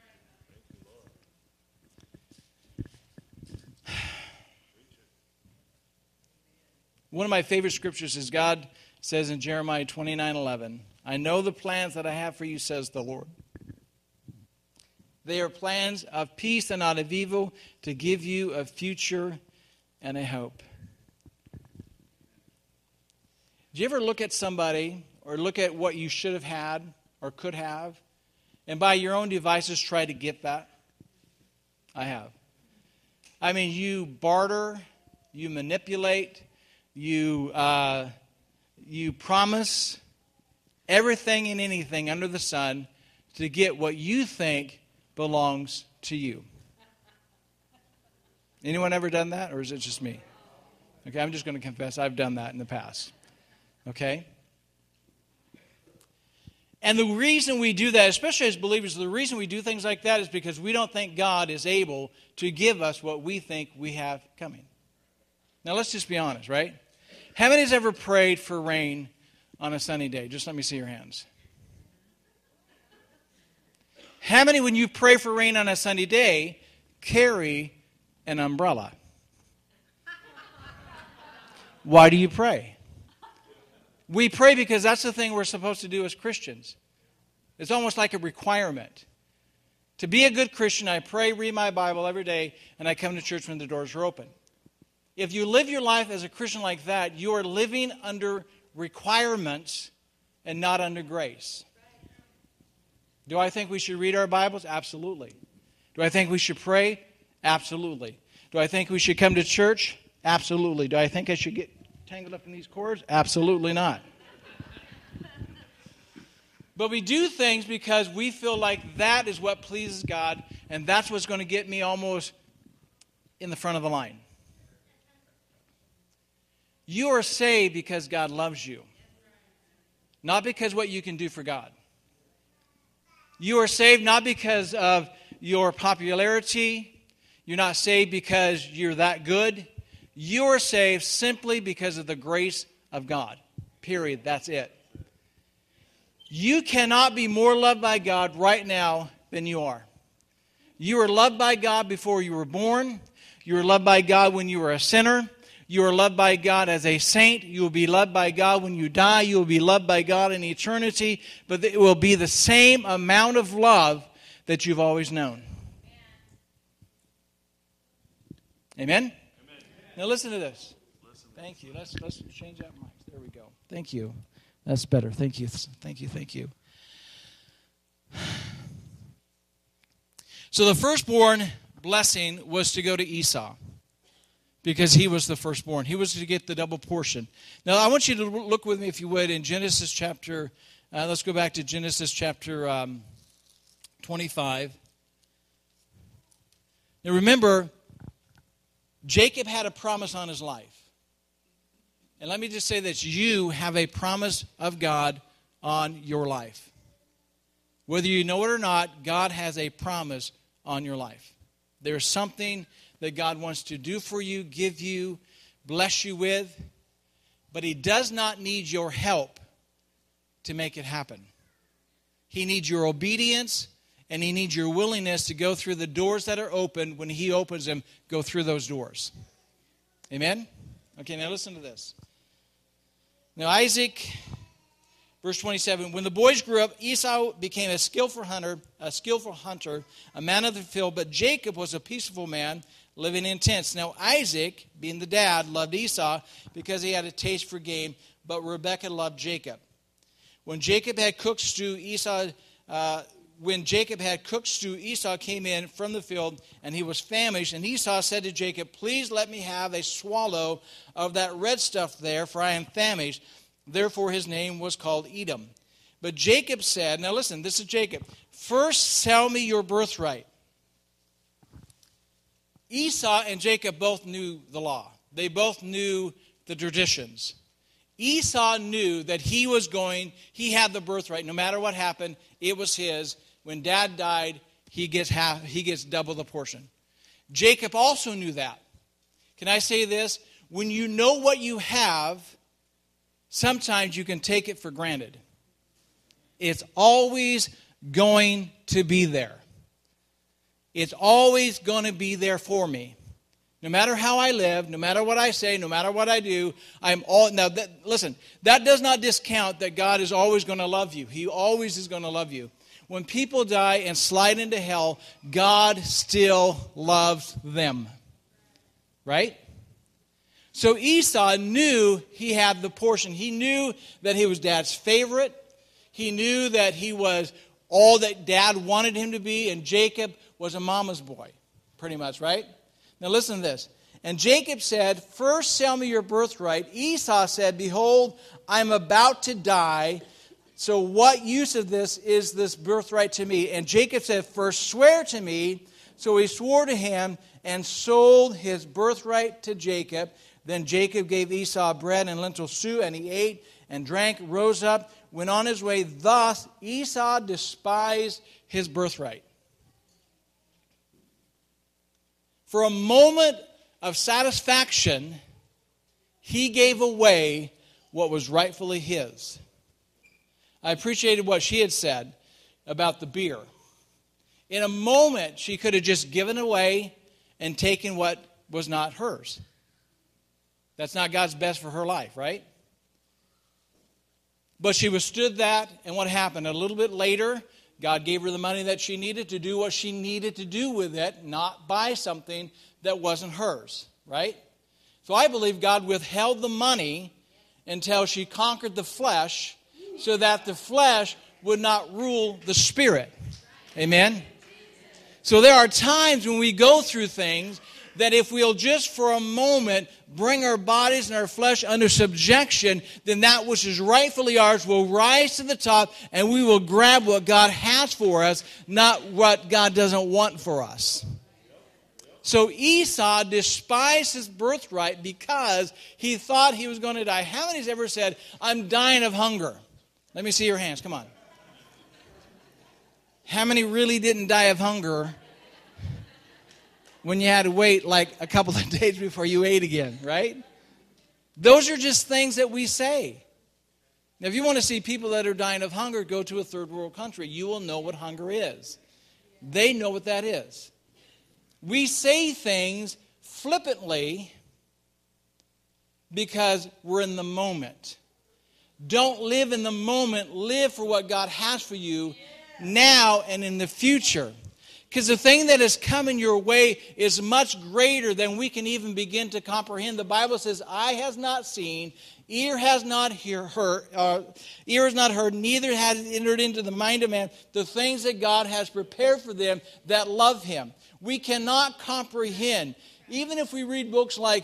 One of my favorite scriptures is God says in Jeremiah 29:11, I know the plans that I have for you, says the Lord. They are plans of peace and not of evil, to give you a future and a hope. Do you ever look at somebody or look at what you should have had or could have, and by your own devices try to get that? I have. I mean, you barter, you manipulate, you promise everything and anything under the sun to get what you think belongs to you. Anyone ever done that, or is it just me? Okay, I'm just going to confess I've done that in the past. Okay? And the reason we do that, especially as believers, the reason we do things like that is because we don't think God is able to give us what we think we have coming. Now, let's just be honest, right? How many has ever prayed for rain on a sunny day? Just let me see your hands. How many, when you pray for rain on a sunny day, carry an umbrella? Why do you pray? We pray because that's the thing we're supposed to do as Christians. It's almost like a requirement. To be a good Christian, I pray, read my Bible every day, and I come to church when the doors are open. If you live your life as a Christian like that, you are living under requirements and not under grace. Do I think we should read our Bibles? Absolutely. Do I think we should pray? Absolutely. Do I think we should come to church? Absolutely. Do I think I should get tangled up in these cords? Absolutely not. But we do things because we feel like that is what pleases God, and that's what's going to get me almost in the front of the line. You are saved because God loves you, not because what you can do for God. You are saved not because of your popularity. You're not saved because you're that good. You are saved simply because of the grace of God. Period. That's it. You cannot be more loved by God right now than you are. You were loved by God before you were born. You were loved by God when you were a sinner. You are loved by God as a saint. You will be loved by God when you die. You will be loved by God in eternity. But it will be the same amount of love that you've always known. Amen? Amen? Now listen to this. Thank you. Let's change that mic. There we go. Thank you. That's better. Thank you. Thank you. Thank you. So the firstborn blessing was to go to Esau, because he was the firstborn. He was to get the double portion. Now, I want you to look with me, if you would, in Genesis chapter, let's go back to Genesis chapter 25. Now, remember, Jacob had a promise on his life. And let me just say this, you have a promise of God on your life. Whether you know it or not, God has a promise on your life. There's something that God wants to do for you, give you, bless you with. But He does not need your help to make it happen. He needs your obedience, and He needs your willingness to go through the doors that are open. When He opens them, go through those doors. Amen? Okay, now listen to this. Now Isaac Verse 27, when the boys grew up, Esau became a skillful hunter, a man of the field, but Jacob was a peaceful man, living in tents. Now Isaac, being the dad, loved Esau because he had a taste for game, but Rebekah loved Jacob. When Jacob had cooked stew, Esau came in from the field, and he was famished. And Esau said to Jacob, please let me have a swallow of that red stuff there, for I am famished. Therefore his name was called Edom. But Jacob said, now listen, this is Jacob, first sell me your birthright. Esau and Jacob both knew the law. They both knew the traditions. Esau knew that he had the birthright. No matter what happened, it was his. When dad died, he gets double the portion. Jacob also knew that. Can I say this? When you know what you have, sometimes you can take it for granted. It's always going to be there. It's always going to be there for me. No matter how I live, no matter what I say, no matter what I do, listen, that does not discount that God is always going to love you. He always is going to love you. When people die and slide into hell, God still loves them. Right? So Esau knew he had the portion. He knew that he was dad's favorite. He knew that he was all that dad wanted him to be, and Jacob was a mama's boy, pretty much, right? Now listen to this. And Jacob said, first sell me your birthright. Esau said, behold, I'm about to die. So what use of this is this birthright to me? And Jacob said, first swear to me. So he swore to him and sold his birthright to Jacob. Then Jacob gave Esau bread and lentil stew, and he ate and drank, rose up, went on his way. Thus Esau despised his birthright. For a moment of satisfaction, he gave away what was rightfully his. I appreciated what she had said about the beer. In a moment, she could have just given away and taken what was not hers. That's not God's best for her life, right? But she withstood that, and what happened? A little bit later, God gave her the money that she needed to do what she needed to do with it, not buy something that wasn't hers, right? So I believe God withheld the money until she conquered the flesh so that the flesh would not rule the spirit. Amen? So there are times when we go through things that if we'll just for a moment bring our bodies and our flesh under subjection, then that which is rightfully ours will rise to the top, and we will grab what God has for us, not what God doesn't want for us. So Esau despised his birthright because he thought he was going to die. How many has ever said, I'm dying of hunger? Let me see your hands. Come on. How many really didn't die of hunger when you had to wait like a couple of days before you ate again, right? Those are just things that we say. Now, if you want to see people that are dying of hunger, go to a third world country. You will know what hunger is. They know what that is. We say things flippantly because we're in the moment. Don't live in the moment. Live for what God has for you now and in the future. Because the thing that is coming your way is much greater than we can even begin to comprehend. The Bible says, eye has not seen, ear has not heard, neither has it entered into the mind of man the things that God has prepared for them that love Him. We cannot comprehend. Even if we read books like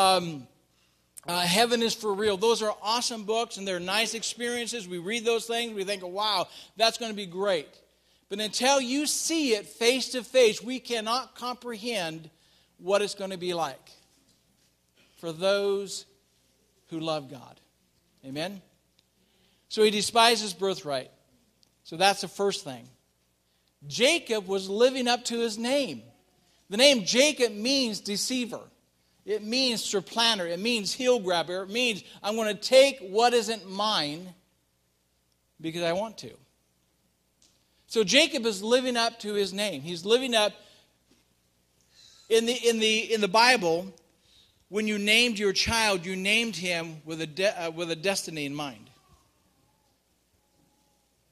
Heaven is for Real, those are awesome books and they're nice experiences. We read those things, we think, wow, that's going to be great. But until you see it face to face, we cannot comprehend what it's going to be like for those who love God. Amen? So he despised his birthright. So that's the first thing. Jacob was living up to his name. The name Jacob means deceiver. It means supplanter. It means heel grabber. It means I'm going to take what isn't mine because I want to. So Jacob is living up to his name. He's living up in the Bible. When you named your child, you named him with a destiny in mind.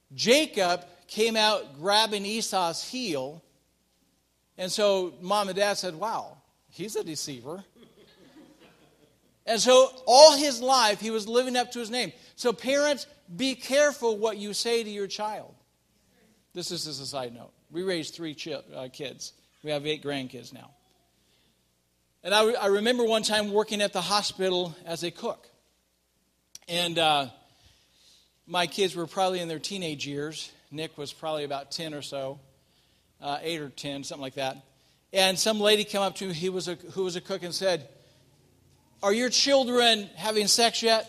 Jacob came out grabbing Esau's heel. And so mom and dad said, wow, he's a deceiver. And so all his life, he was living up to his name. So parents, be careful what you say to your child. This is just a side note. We raised 3 kids. We have 8 grandkids now. And I remember one time working at the hospital as a cook. And my kids were probably in their teenage years. Nick was probably about 10 or so, 8 or 10, something like that. And some lady came up to me who was a cook and said, "Are your children having sex yet?"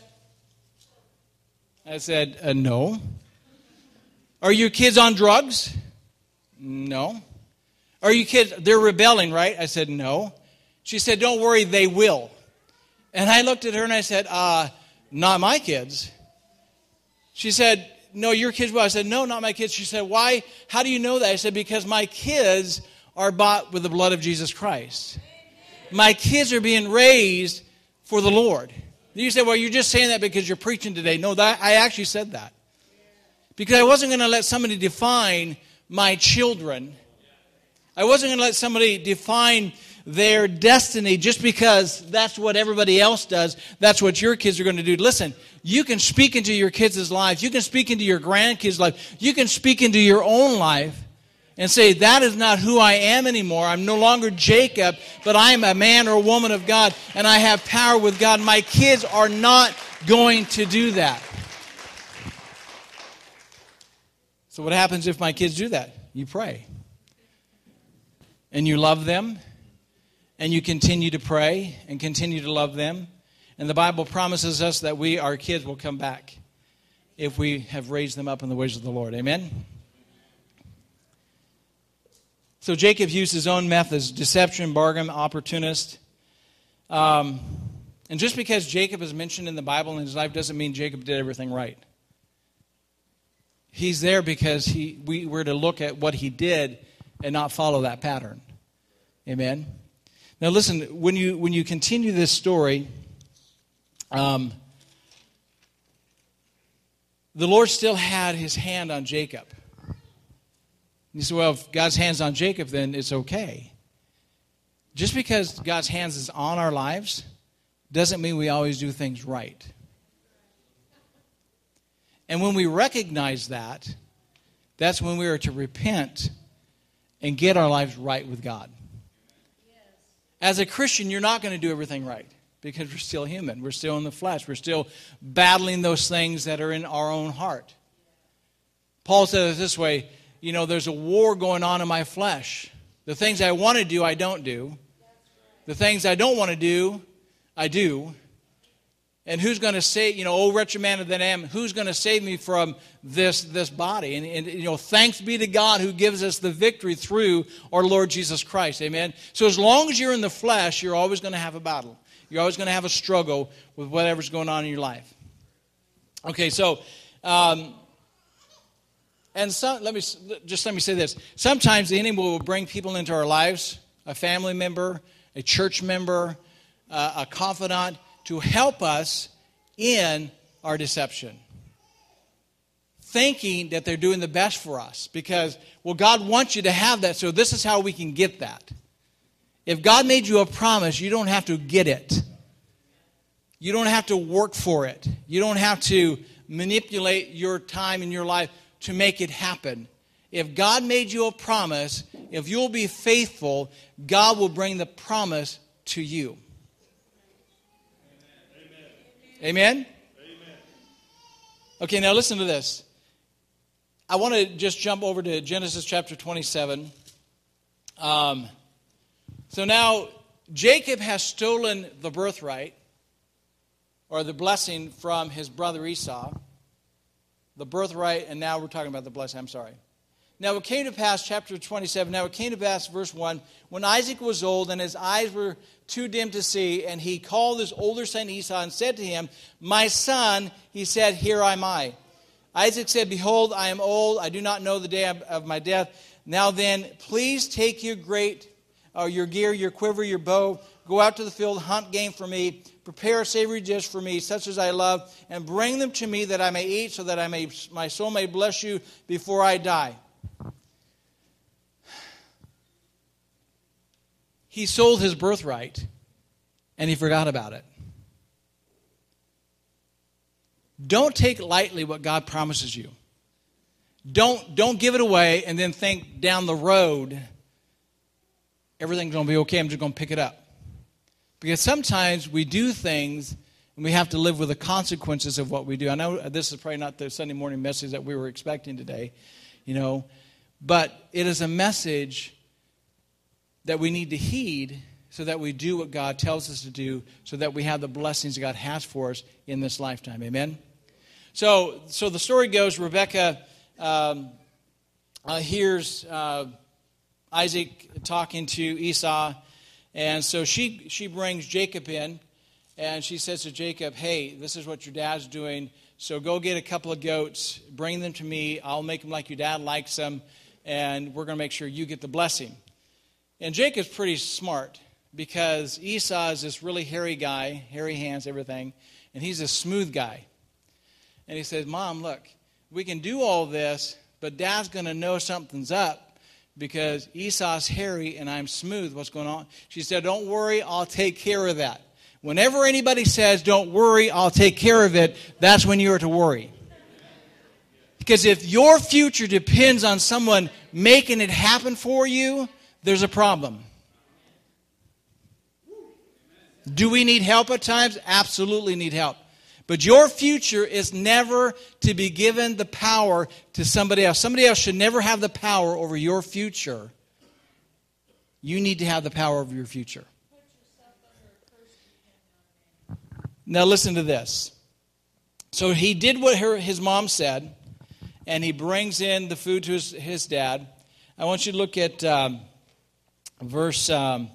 I said, "No." "Are your kids on drugs?" "No." "Are you kids, they're rebelling, right?" I said, "No." She said, "Don't worry, they will." And I looked at her and I said, "Not my kids." She said, "No, your kids will." I said, "No, not my kids." She said, "Why? How do you know that?" I said, "Because my kids are bought with the blood of Jesus Christ. My kids are being raised for the Lord." You say, "Well, you're just saying that because you're preaching today." No, I actually said that. Because I wasn't going to let somebody define my children. I wasn't going to let somebody define their destiny just because that's what everybody else does. That's what your kids are going to do. Listen, you can speak into your kids' lives. You can speak into your grandkids' life. You can speak into your own life and say, that is not who I am anymore. I'm no longer Jacob, but I am a man or a woman of God, and I have power with God. My kids are not going to do that. So what happens if my kids do that? You pray. And you love them. And you continue to pray and continue to love them. And the Bible promises us that our kids will come back if we have raised them up in the ways of the Lord. Amen? So Jacob used his own methods, deception, bargain, opportunist. And just because Jacob is mentioned in the Bible in his life doesn't mean Jacob did everything right. He's there because we were to look at what he did and not follow that pattern. Amen? Now listen, when you continue this story, the Lord still had his hand on Jacob. You say, well, if God's hand's on Jacob, then it's okay. Just because God's hands is on our lives doesn't mean we always do things right. And when we recognize that, that's when we are to repent and get our lives right with God. As a Christian, you're not going to do everything right because we're still human. We're still in the flesh. We're still battling those things that are in our own heart. Paul says it this way, there's a war going on in my flesh. The things I want to do, I don't do. The things I don't want to do, I do. And who's going to save, oh, wretched man that I am, who's going to save me from this body? And thanks be to God who gives us the victory through our Lord Jesus Christ. Amen? So as long as you're in the flesh, you're always going to have a battle. You're always going to have a struggle with whatever's going on in your life. Okay, so, let me say this. Sometimes the enemy will bring people into our lives, a family member, a church member, a confidant, to help us in our deception. Thinking that they're doing the best for us. Because, God wants you to have that, so this is how we can get that. If God made you a promise, you don't have to get it. You don't have to work for it. You don't have to manipulate your time in your life to make it happen. If God made you a promise, if you'll be faithful, God will bring the promise to you. Amen? Amen? Okay, now listen to this. I want to just jump over to Genesis chapter 27. So now, Jacob has stolen the birthright, or the blessing from his brother Esau. The birthright, and now we're talking about the blessing. I'm sorry. Now it came to pass, chapter 27, now it came to pass, verse 1, when Isaac was old and his eyes were too dim to see, and he called his older son Esau and said to him, "My son," he said, "here am I." Isaac said, "Behold, I am old. I do not know the day of my death. Now then, please take your gear, your quiver, your bow, Go out to the field, hunt game for me, prepare a savory dish for me, such as I love, and bring them to me that I may eat, so that my soul may bless you before I die. He sold his birthright, and he forgot about it. Don't take lightly what God promises you. Don't give it away and then think down the road, everything's going to be okay, I'm just going to pick it up. Because sometimes we do things and we have to live with the consequences of what we do. I know this is probably not the Sunday morning message that we were expecting today, but it is a message that we need to heed so that we do what God tells us to do, so that we have the blessings God has for us in this lifetime. Amen? So the story goes, Rebekah hears Isaac talking to Esau, and so she brings Jacob in, and she says to Jacob, hey, this is what your dad's doing, so go get a couple of goats, bring them to me, I'll make them like your dad likes them, and we're going to make sure you get the blessing. And Jacob's pretty smart, because Esau is this really hairy guy, hairy hands, everything, and he's a smooth guy. And he says, Mom, look, we can do all this, but Dad's going to know something's up, because Esau's hairy and I'm smooth. What's going on? She said, don't worry, I'll take care of that. Whenever anybody says, don't worry, I'll take care of it, that's when you're to worry. Because if your future depends on someone making it happen for you, there's a problem. Do we need help at times? Absolutely need help. But your future is never to be given the power to somebody else. Somebody else should never have the power over your future. You need to have the power over your future. Now listen to this. So he did what his mom said, and he brings in the food to his dad. I want you to look at verse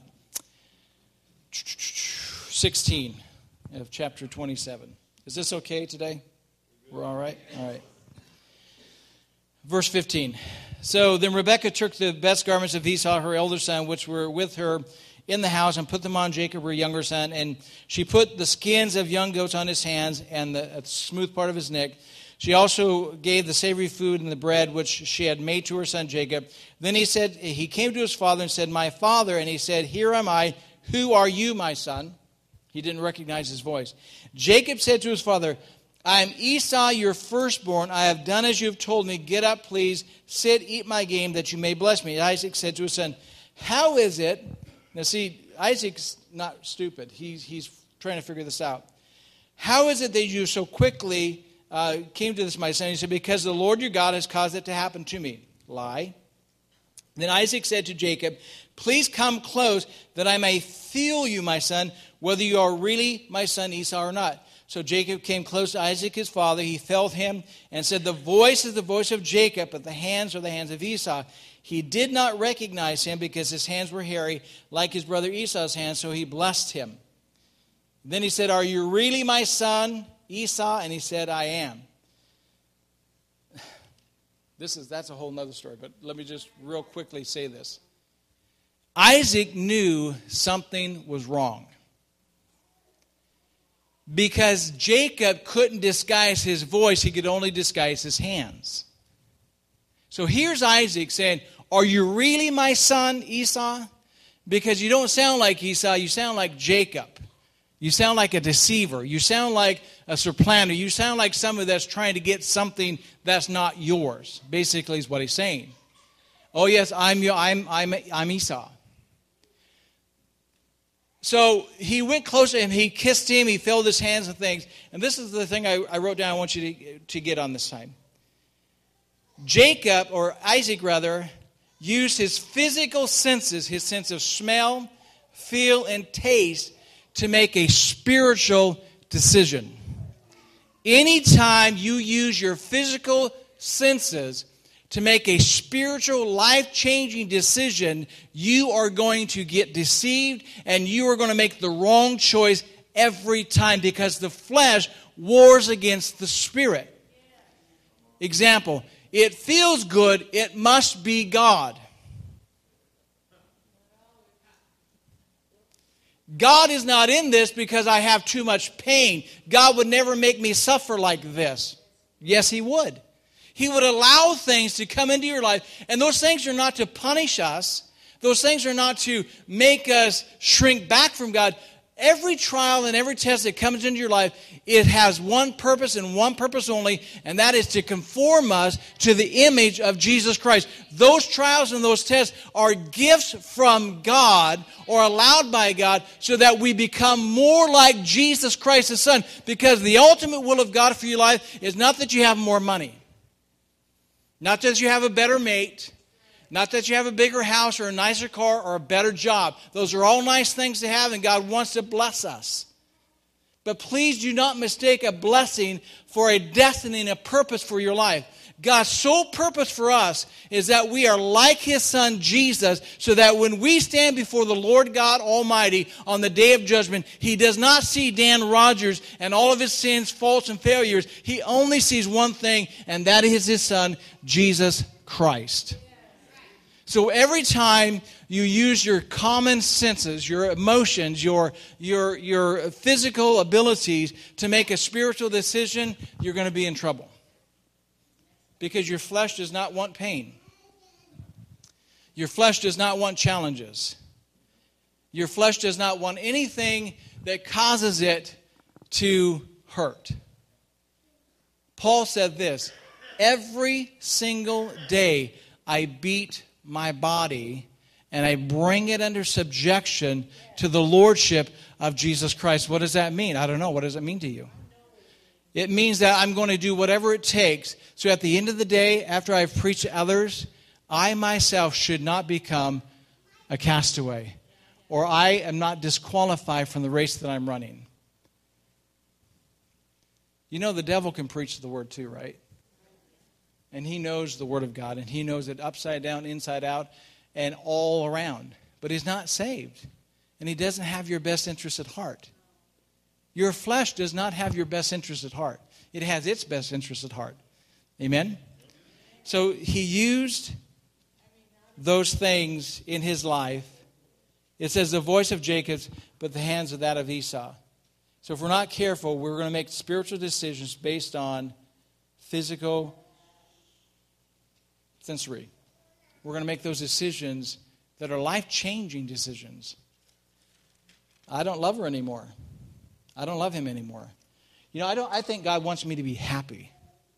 16 of chapter 27. Is this okay today? We're all right? All right. Verse 15. So then Rebekah took the best garments of Esau, her elder son, which were with her in the house, and put them on Jacob, her younger son. And she put the skins of young goats on his hands and the smooth part of his neck. She also gave the savory food and the bread which she had made to her son Jacob. Then he came to his father and said, my father. And he said, here am I. Who are you, my son? He didn't recognize his voice. Jacob said to his father, I am Esau, your firstborn. I have done as you have told me. Get up, please. Sit, eat my game, that you may bless me. Isaac said to his son, how is it? Now see, Isaac's not stupid. He's trying to figure this out. How is it that you so quickly came to this, my son? He said, because the Lord your God has caused it to happen to me. Lie. Then Isaac said to Jacob, please come close, that I may feel you, my son, whether you are really my son Esau or not. So Jacob came close to Isaac his father. He felt him and said, the voice is the voice of Jacob, but the hands are the hands of Esau. He did not recognize him because his hands were hairy, like his brother Esau's hands, so he blessed him. Then he said, are you really my son Esau? And he said, I am. That's a whole other story, but let me just real quickly say this. Isaac knew something was wrong, because Jacob couldn't disguise his voice, he could only disguise his hands. So here's Isaac saying, are you really my son Esau? Because you don't sound like Esau, you sound like Jacob. You sound like a deceiver. You sound like a supplanter. You sound like somebody that's trying to get something that's not yours. Basically, is what he's saying. Oh yes, I'm Esau. So he went close to him. He kissed him. He filled his hands and things. And this is the thing I wrote down. I want you to get on this time. Jacob, or Isaac rather, used his physical senses, his sense of smell, feel, and taste, to make a spiritual decision. Anytime you use your physical senses to make a spiritual, life-changing decision, you are going to get deceived and you are going to make the wrong choice every time, because the flesh wars against the spirit. Example, it feels good, it must be God. God is not in this because I have too much pain. God would never make me suffer like this. Yes, He would. He would allow things to come into your life, and those things are not to punish us. Those things are not to make us shrink back from God. Every trial and every test that comes into your life, it has one purpose and one purpose only, and that is to conform us to the image of Jesus Christ. Those trials and those tests are gifts from God or allowed by God so that we become more like Jesus Christ, His Son. Because the ultimate will of God for your life is not that you have more money, not that you have a better mate, not that you have a bigger house or a nicer car or a better job. Those are all nice things to have, and God wants to bless us. But please do not mistake a blessing for a destiny and a purpose for your life. God's sole purpose for us is that we are like His Son Jesus, so that when we stand before the Lord God Almighty on the day of judgment, He does not see Dan Rogers and all of his sins, faults, and failures. He only sees one thing, and that is His Son, Jesus Christ. So every time you use your common senses, your emotions, your physical abilities to make a spiritual decision, you're going to be in trouble. Because your flesh does not want pain. Your flesh does not want challenges. Your flesh does not want anything that causes it to hurt. Paul said this, every single day I beat my body and I bring it under subjection to the lordship of Jesus Christ. What does that mean? I don't know. What does it mean to you? It means that I'm going to do whatever it takes. So at the end of the day, after I've preached to others, I myself should not become a castaway, or I am not disqualified from the race that I'm running. You know, the devil can preach the word too, right? And he knows the word of God, and he knows it upside down, inside out, and all around. But he's not saved, and he doesn't have your best interest at heart. Your flesh does not have your best interest at heart. It has its best interest at heart. Amen? So he used those things in his life. It says the voice of Jacob, but the hands of that of Esau. So if we're not careful, we're going to make spiritual decisions based on physical sensory. We're going to make those decisions that are life-changing decisions. I don't love her anymore. I don't love him anymore. You know, I think God wants me to be happy.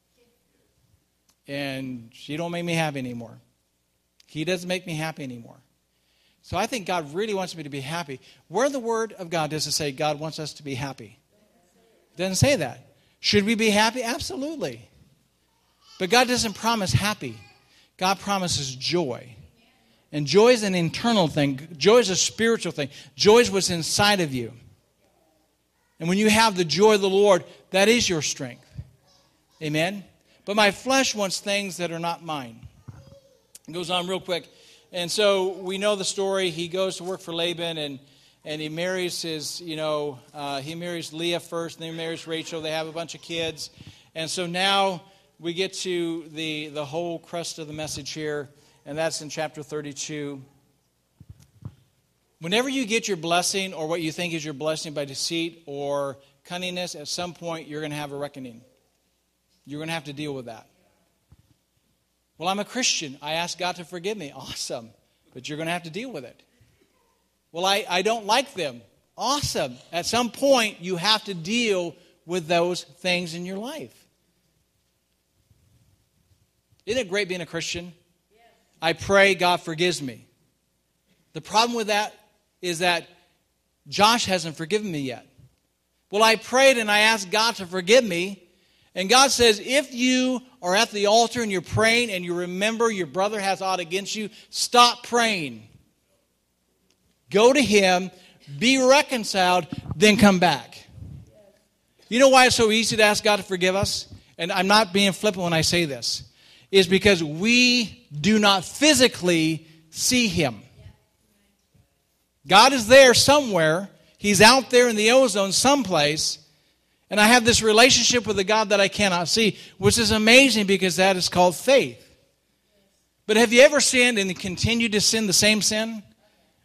And she don't make me happy anymore. He doesn't make me happy anymore. So I think God really wants me to be happy. Where the Word of God does it say God wants us to be happy? It doesn't say that. Should we be happy? Absolutely. But God doesn't promise happy. God promises joy. And joy is an internal thing. Joy is a spiritual thing. Joy is what's inside of you. And when you have the joy of the Lord, that is your strength. Amen? But my flesh wants things that are not mine. It goes on real quick. And so we know the story. He goes to work for Laban, and he marries he marries Leah first, and then he marries Rachel. They have a bunch of kids. And so now we get to the whole crust of the message here, and that's in chapter 32. Whenever you get your blessing, or what you think is your blessing by deceit or cunningness, at some point you're going to have a reckoning. You're going to have to deal with that. Well, I'm a Christian. I ask God to forgive me. Awesome. But you're going to have to deal with it. Well, I don't like them. Awesome. At some point, you have to deal with those things in your life. Isn't it great being a Christian? I pray God forgives me. The problem with that is that Josh hasn't forgiven me yet. Well, I prayed and I asked God to forgive me. And God says, if you are at the altar and you're praying and you remember your brother has aught against you, stop praying. Go to him, be reconciled, then come back. You know why it's so easy to ask God to forgive us? And I'm not being flippant when I say this. Is because we do not physically see him. God is there somewhere. He's out there in the ozone someplace. And I have this relationship with a God that I cannot see, which is amazing because that is called faith. But have you ever sinned and continued to sin the same sin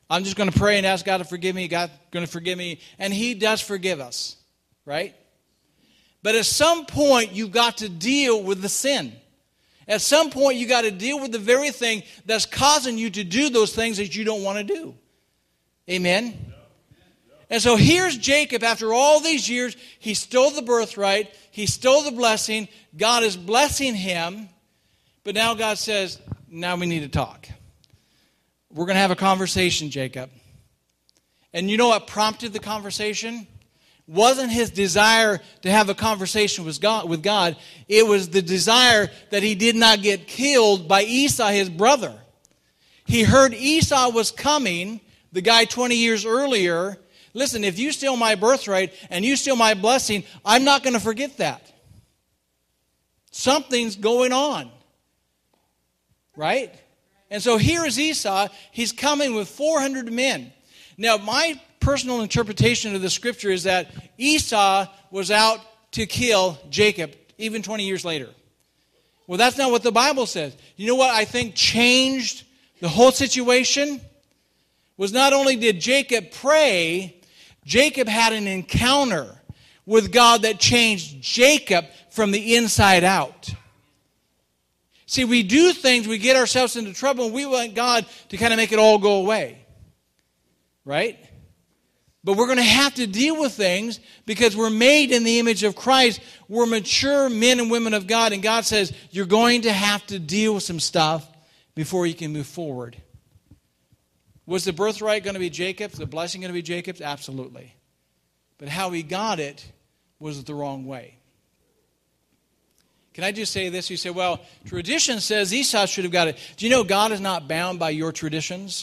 I'm just going to pray and ask God to forgive me. God's going to forgive me. And He does forgive us, right? But at some point, you've got to deal with the sin. At some point, you've got to deal with the very thing that's causing you to do those things that you don't want to do. Amen? And so here's Jacob. After all these years, he stole the birthright. He stole the blessing. God is blessing him. But now God says, now we need to talk. We're going to have a conversation, Jacob. And you know what prompted the conversation? Wasn't his desire to have a conversation with God. It was the desire that he did not get killed by Esau, his brother. He heard Esau was coming, the guy 20 years earlier. Listen, if you steal my birthright and you steal my blessing, I'm not going to forget that. Something's going on. Right? And so here is Esau. He's coming with 400 men. Now, my personal interpretation of the scripture is that Esau was out to kill Jacob even 20 years later. Well, that's not what the Bible says. You know what I think changed the whole situation? Was not only did Jacob pray, Jacob had an encounter with God that changed Jacob from the inside out. See, we do things, we get ourselves into trouble, and we want God to kind of make it all go away. Right? But we're going to have to deal with things because we're made in the image of Christ. We're mature men and women of God, and God says, you're going to have to deal with some stuff before you can move forward. Was the birthright going to be Jacob's? The blessing going to be Jacob's? Absolutely. But how he got it was the wrong way. Can I just say this? You say, well, tradition says Esau should have got it. Do you know God is not bound by your traditions?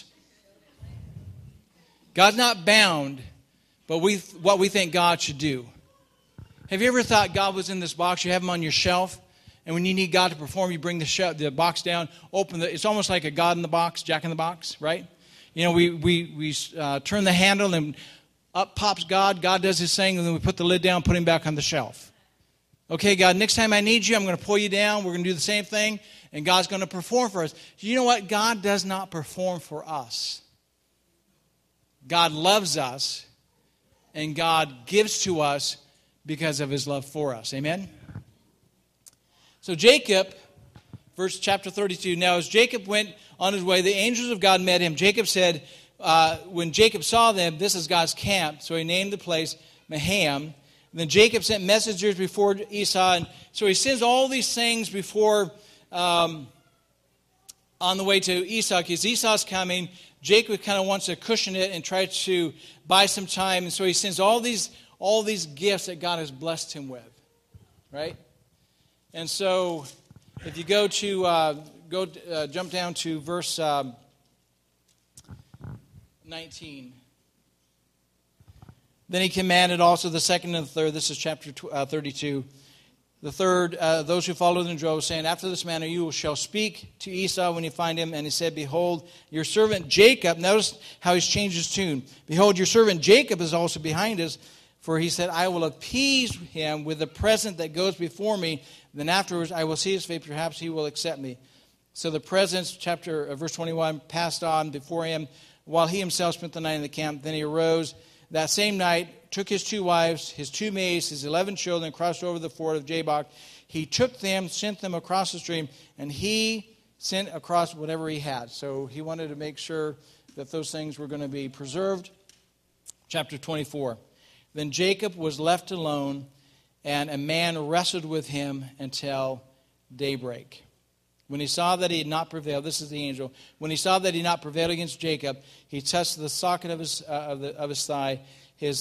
God's not bound by what we think God should do. Have you ever thought God was in this box? You have him on your shelf, and when you need God to perform, you bring the box down, it's almost like a God in the box, Jack in the box, right? You know, we turn the handle, and up pops God. God does his thing, and then we put the lid down, put him back on the shelf. Okay, God, next time I need you, I'm going to pull you down. We're going to do the same thing, and God's going to perform for us. You know what? God does not perform for us. God loves us, and God gives to us because of his love for us. Amen? So Jacob, chapter 32, now as Jacob went on his way, the angels of God met him. Jacob said, when Jacob saw them, this is God's camp. So he named the place Maham. And then Jacob sent messengers before Esau. And so he sends all these things before, on the way to Esau, because Esau's coming. Jacob kind of wants to cushion it and try to buy some time. And so he sends all these gifts that God has blessed him with. Right? And so if you go to jump down to verse 19. Then he commanded also the second and the third. This is chapter 32. The third, those who followed in droves, saying, after this manner you shall speak to Esau when you find him. And he said, behold, your servant Jacob. Notice how he's changed his tune. Behold, your servant Jacob is also behind us. For he said, I will appease him with the present that goes before me. Then afterwards I will see his face. Perhaps he will accept me. So the presence, verse 21, passed on before him while he himself spent the night in the camp. Then he arose that same night, took his 2 wives, his 2 maids, his 11 children, crossed over the ford of Jabbok. He took them, sent them across the stream, and he sent across whatever he had. So he wanted to make sure that those things were going to be preserved. Chapter 24. Then Jacob was left alone, and a man wrestled with him until daybreak. When he saw that he had not prevailed, this is the angel. When he saw that he had not prevailed against Jacob, he touched the socket of his thigh. His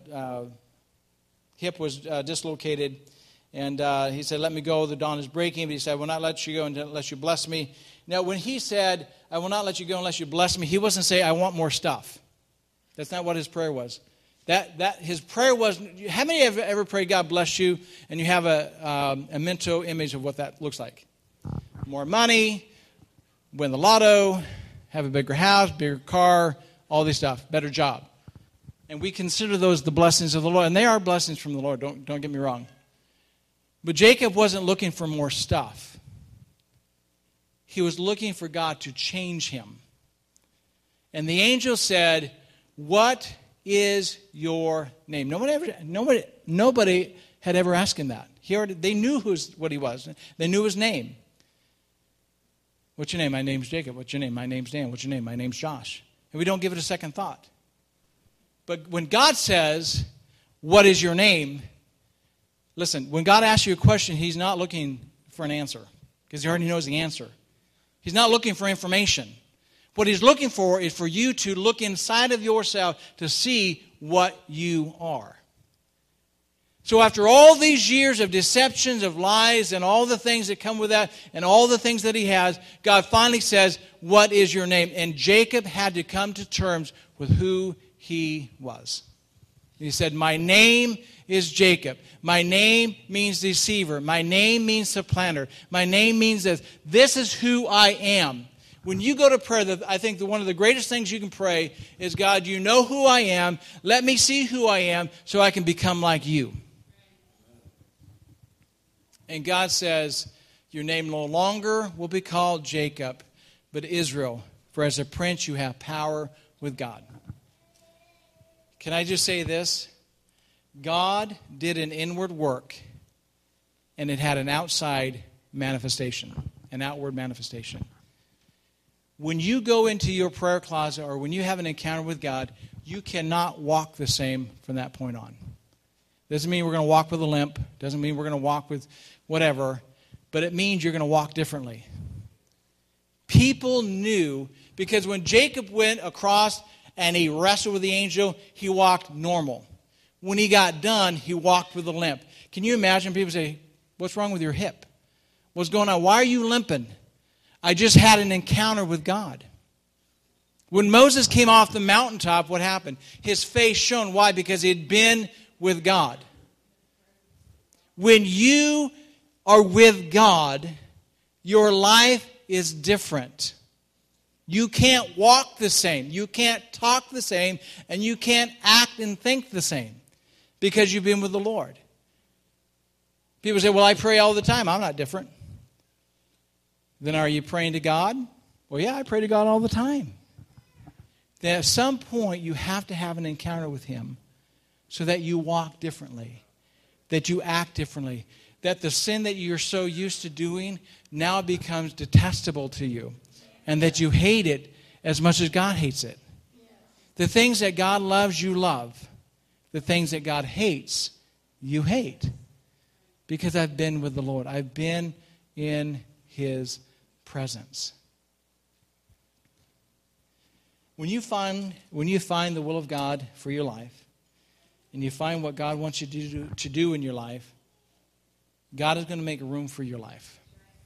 hip was dislocated, and he said, "Let me go. The dawn is breaking." But he said, "I will not let you go unless you bless me." Now, when he said, "I will not let you go unless you bless me," he wasn't saying, "I want more stuff." That's not what his prayer was. That his prayer was. How many have ever prayed, "God bless you," and you have a mental image of what that looks like? More money, win the lotto, have a bigger house, bigger car, all this stuff, better job. And we consider those the blessings of the Lord. And they are blessings from the Lord, don't get me wrong. But Jacob wasn't looking for more stuff. He was looking for God to change him. And the angel said, "What is your name?" Nobody had ever asked him that. They knew what he was. They knew his name. "What's your name?" "My name's Jacob." "What's your name?" "My name's Dan." "What's your name?" "My name's Josh." And we don't give it a second thought. But when God says, "What is your name?" Listen, when God asks you a question, He's not looking for an answer, because He already knows the answer. He's not looking for information. What He's looking for is for you to look inside of yourself to see what you are. So after all these years of deceptions, of lies, and all the things that come with that, and all the things that he has, God finally says, "What is your name?" And Jacob had to come to terms with who he was. He said, "My name is Jacob. My name means deceiver. My name means supplanter. My name means this. This is who I am." When you go to prayer, I think one of the greatest things you can pray is, "God, you know who I am. Let me see who I am so I can become like you." And God says, "Your name no longer will be called Jacob, but Israel. For as a prince you have power with God." Can I just say this? God did an inward work, and it had an outside manifestation, an outward manifestation. When you go into your prayer closet or when you have an encounter with God, you cannot walk the same from that point on. Doesn't mean we're going to walk with a limp. Doesn't mean we're going to walk with whatever. But it means you're going to walk differently. People knew, because when Jacob went across and he wrestled with the angel, he walked normal. When he got done, he walked with a limp. Can you imagine people say, "What's wrong with your hip? What's going on? Why are you limping?" "I just had an encounter with God." When Moses came off the mountaintop, what happened? His face shone. Why? Because he had been with God. When you are with God, your life is different. You can't walk the same. You can't talk the same. And you can't act and think the same because you've been with the Lord. People say, "Well, I pray all the time. I'm not different." Then are you praying to God? "Well, yeah, I pray to God all the time." Then at some point you have to have an encounter with Him so that you walk differently, that you act differently, that the sin that you're so used to doing now becomes detestable to you, and that you hate it as much as God hates it. The things that God loves, you love. The things that God hates, you hate. Because I've been with the Lord. I've been in His presence. When you find the will of God for your life, and you find what God wants you to do in your life, God is going to make room for your life.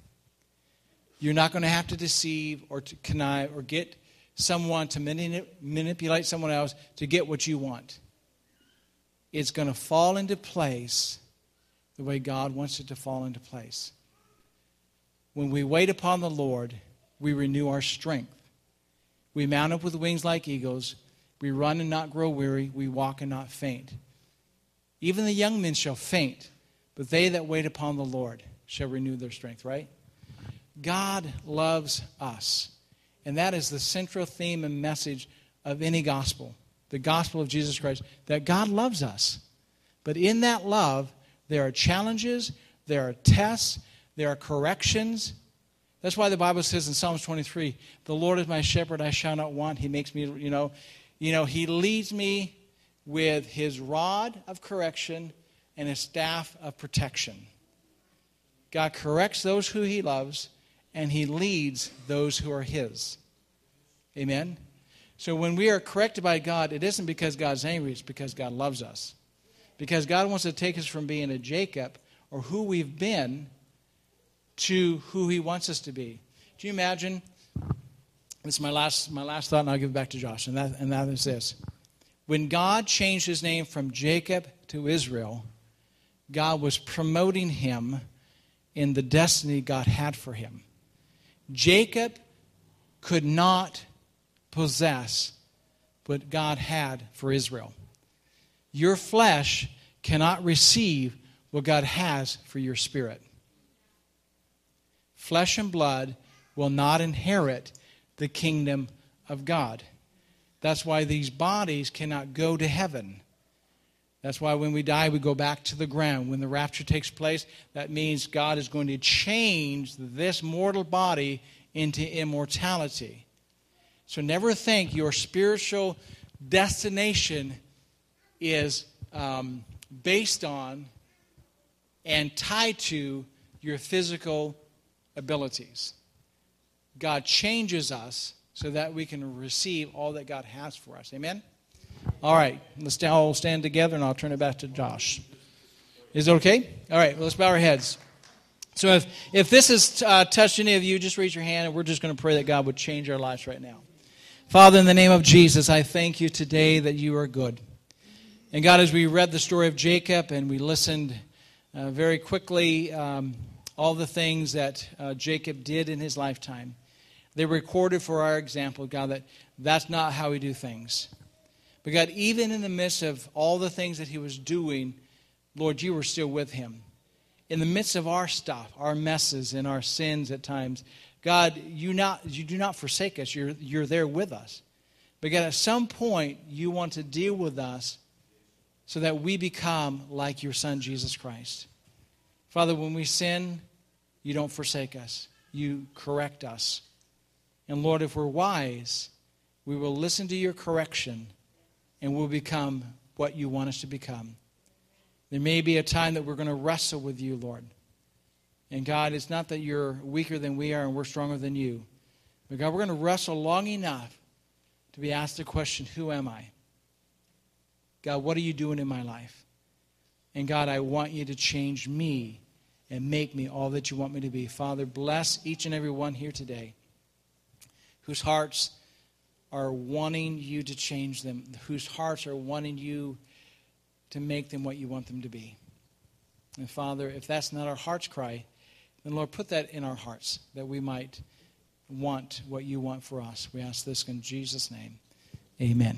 You're not going to have to deceive or to connive or get someone to manipulate someone else to get what you want. It's going to fall into place the way God wants it to fall into place. When we wait upon the Lord, we renew our strength. We mount up with wings like eagles. We run and not grow weary. We walk and not faint. Even the young men shall faint, but they that wait upon the Lord shall renew their strength, right? God loves us. And that is the central theme and message of any gospel, the gospel of Jesus Christ, that God loves us. But in that love, there are challenges, there are tests, there are corrections. That's why the Bible says in Psalms 23, "The Lord is my shepherd, I shall not want." He makes me, He leads me with His rod of correction and His staff of protection. God corrects those who He loves, and He leads those who are His. Amen? So when we are corrected by God, it isn't because God's angry, it's because God loves us. Because God wants to take us from being a Jacob, or who we've been, to who He wants us to be. Do you imagine? This is my last thought, and I'll give it back to Josh. And that is this: when God changed His name from Jacob to Israel, God was promoting him in the destiny God had for him. Jacob could not possess what God had for Israel. Your flesh cannot receive what God has for your spirit. Flesh and blood will not inherit the kingdom of God. That's why these bodies cannot go to heaven. That's why when we die, we go back to the ground. When the rapture takes place, that means God is going to change this mortal body into immortality. So never think your spiritual destination is based on and tied to your physical abilities. God changes us so that we can receive all that God has for us. Amen? All right, let's all stand together, and I'll turn it back to Josh. Is it okay? All right, well, let's bow our heads. So if this has touched any of you, just raise your hand, and we're just going to pray that God would change our lives right now. Father, in the name of Jesus, I thank you today that you are good. And God, as we read the story of Jacob and we listened very quickly, all the things that Jacob did in his lifetime, they were recorded for our example, God, that's not how we do things. But God, even in the midst of all the things that he was doing, Lord, you were still with him. In the midst of our stuff, our messes and our sins at times, God, you do not forsake us. You're there with us. But God, at some point, you want to deal with us so that we become like your Son, Jesus Christ. Father, when we sin, you don't forsake us. You correct us. And Lord, if we're wise, we will listen to your correction and we'll become what you want us to become. There may be a time that we're going to wrestle with you, Lord. And God, it's not that you're weaker than we are and we're stronger than you. But God, we're going to wrestle long enough to be asked the question, who am I? God, what are you doing in my life? And God, I want you to change me and make me all that you want me to be. Father, bless each and every one here today whose hearts are wanting you to change them, whose hearts are wanting you to make them what you want them to be. And Father, if that's not our heart's cry, then Lord, put that in our hearts, that we might want what you want for us. We ask this in Jesus' name. Amen.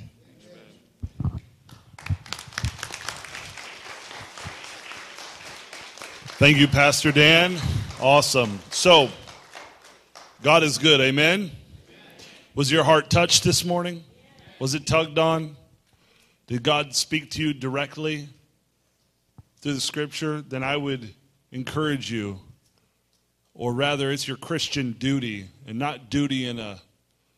Thank you, Pastor Dan. Awesome. So, God is good. Amen? Was your heart touched this morning? Was it tugged on? Did God speak to you directly through the Scripture? Then I would encourage you, or rather it's your Christian duty, and not duty in a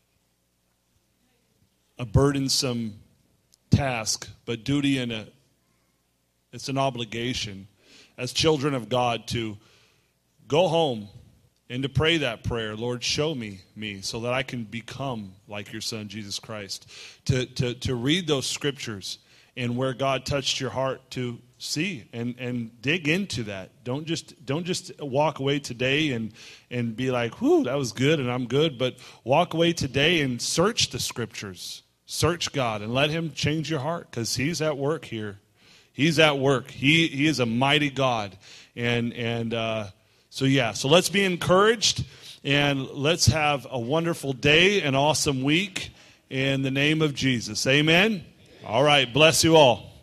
burdensome task, but duty in it's an obligation as children of God to go home and to pray that prayer, Lord, show me so that I can become like your Son, Jesus Christ. To read those Scriptures and where God touched your heart to see and dig into that. Don't just walk away today and be like, whew, that was good and I'm good. But walk away today and search the Scriptures. Search God and let him change your heart, because he's at work here. He's at work. He is a mighty God. So let's be encouraged, and let's have a wonderful day, an awesome week in the name of Jesus. Amen? All right. Bless you all.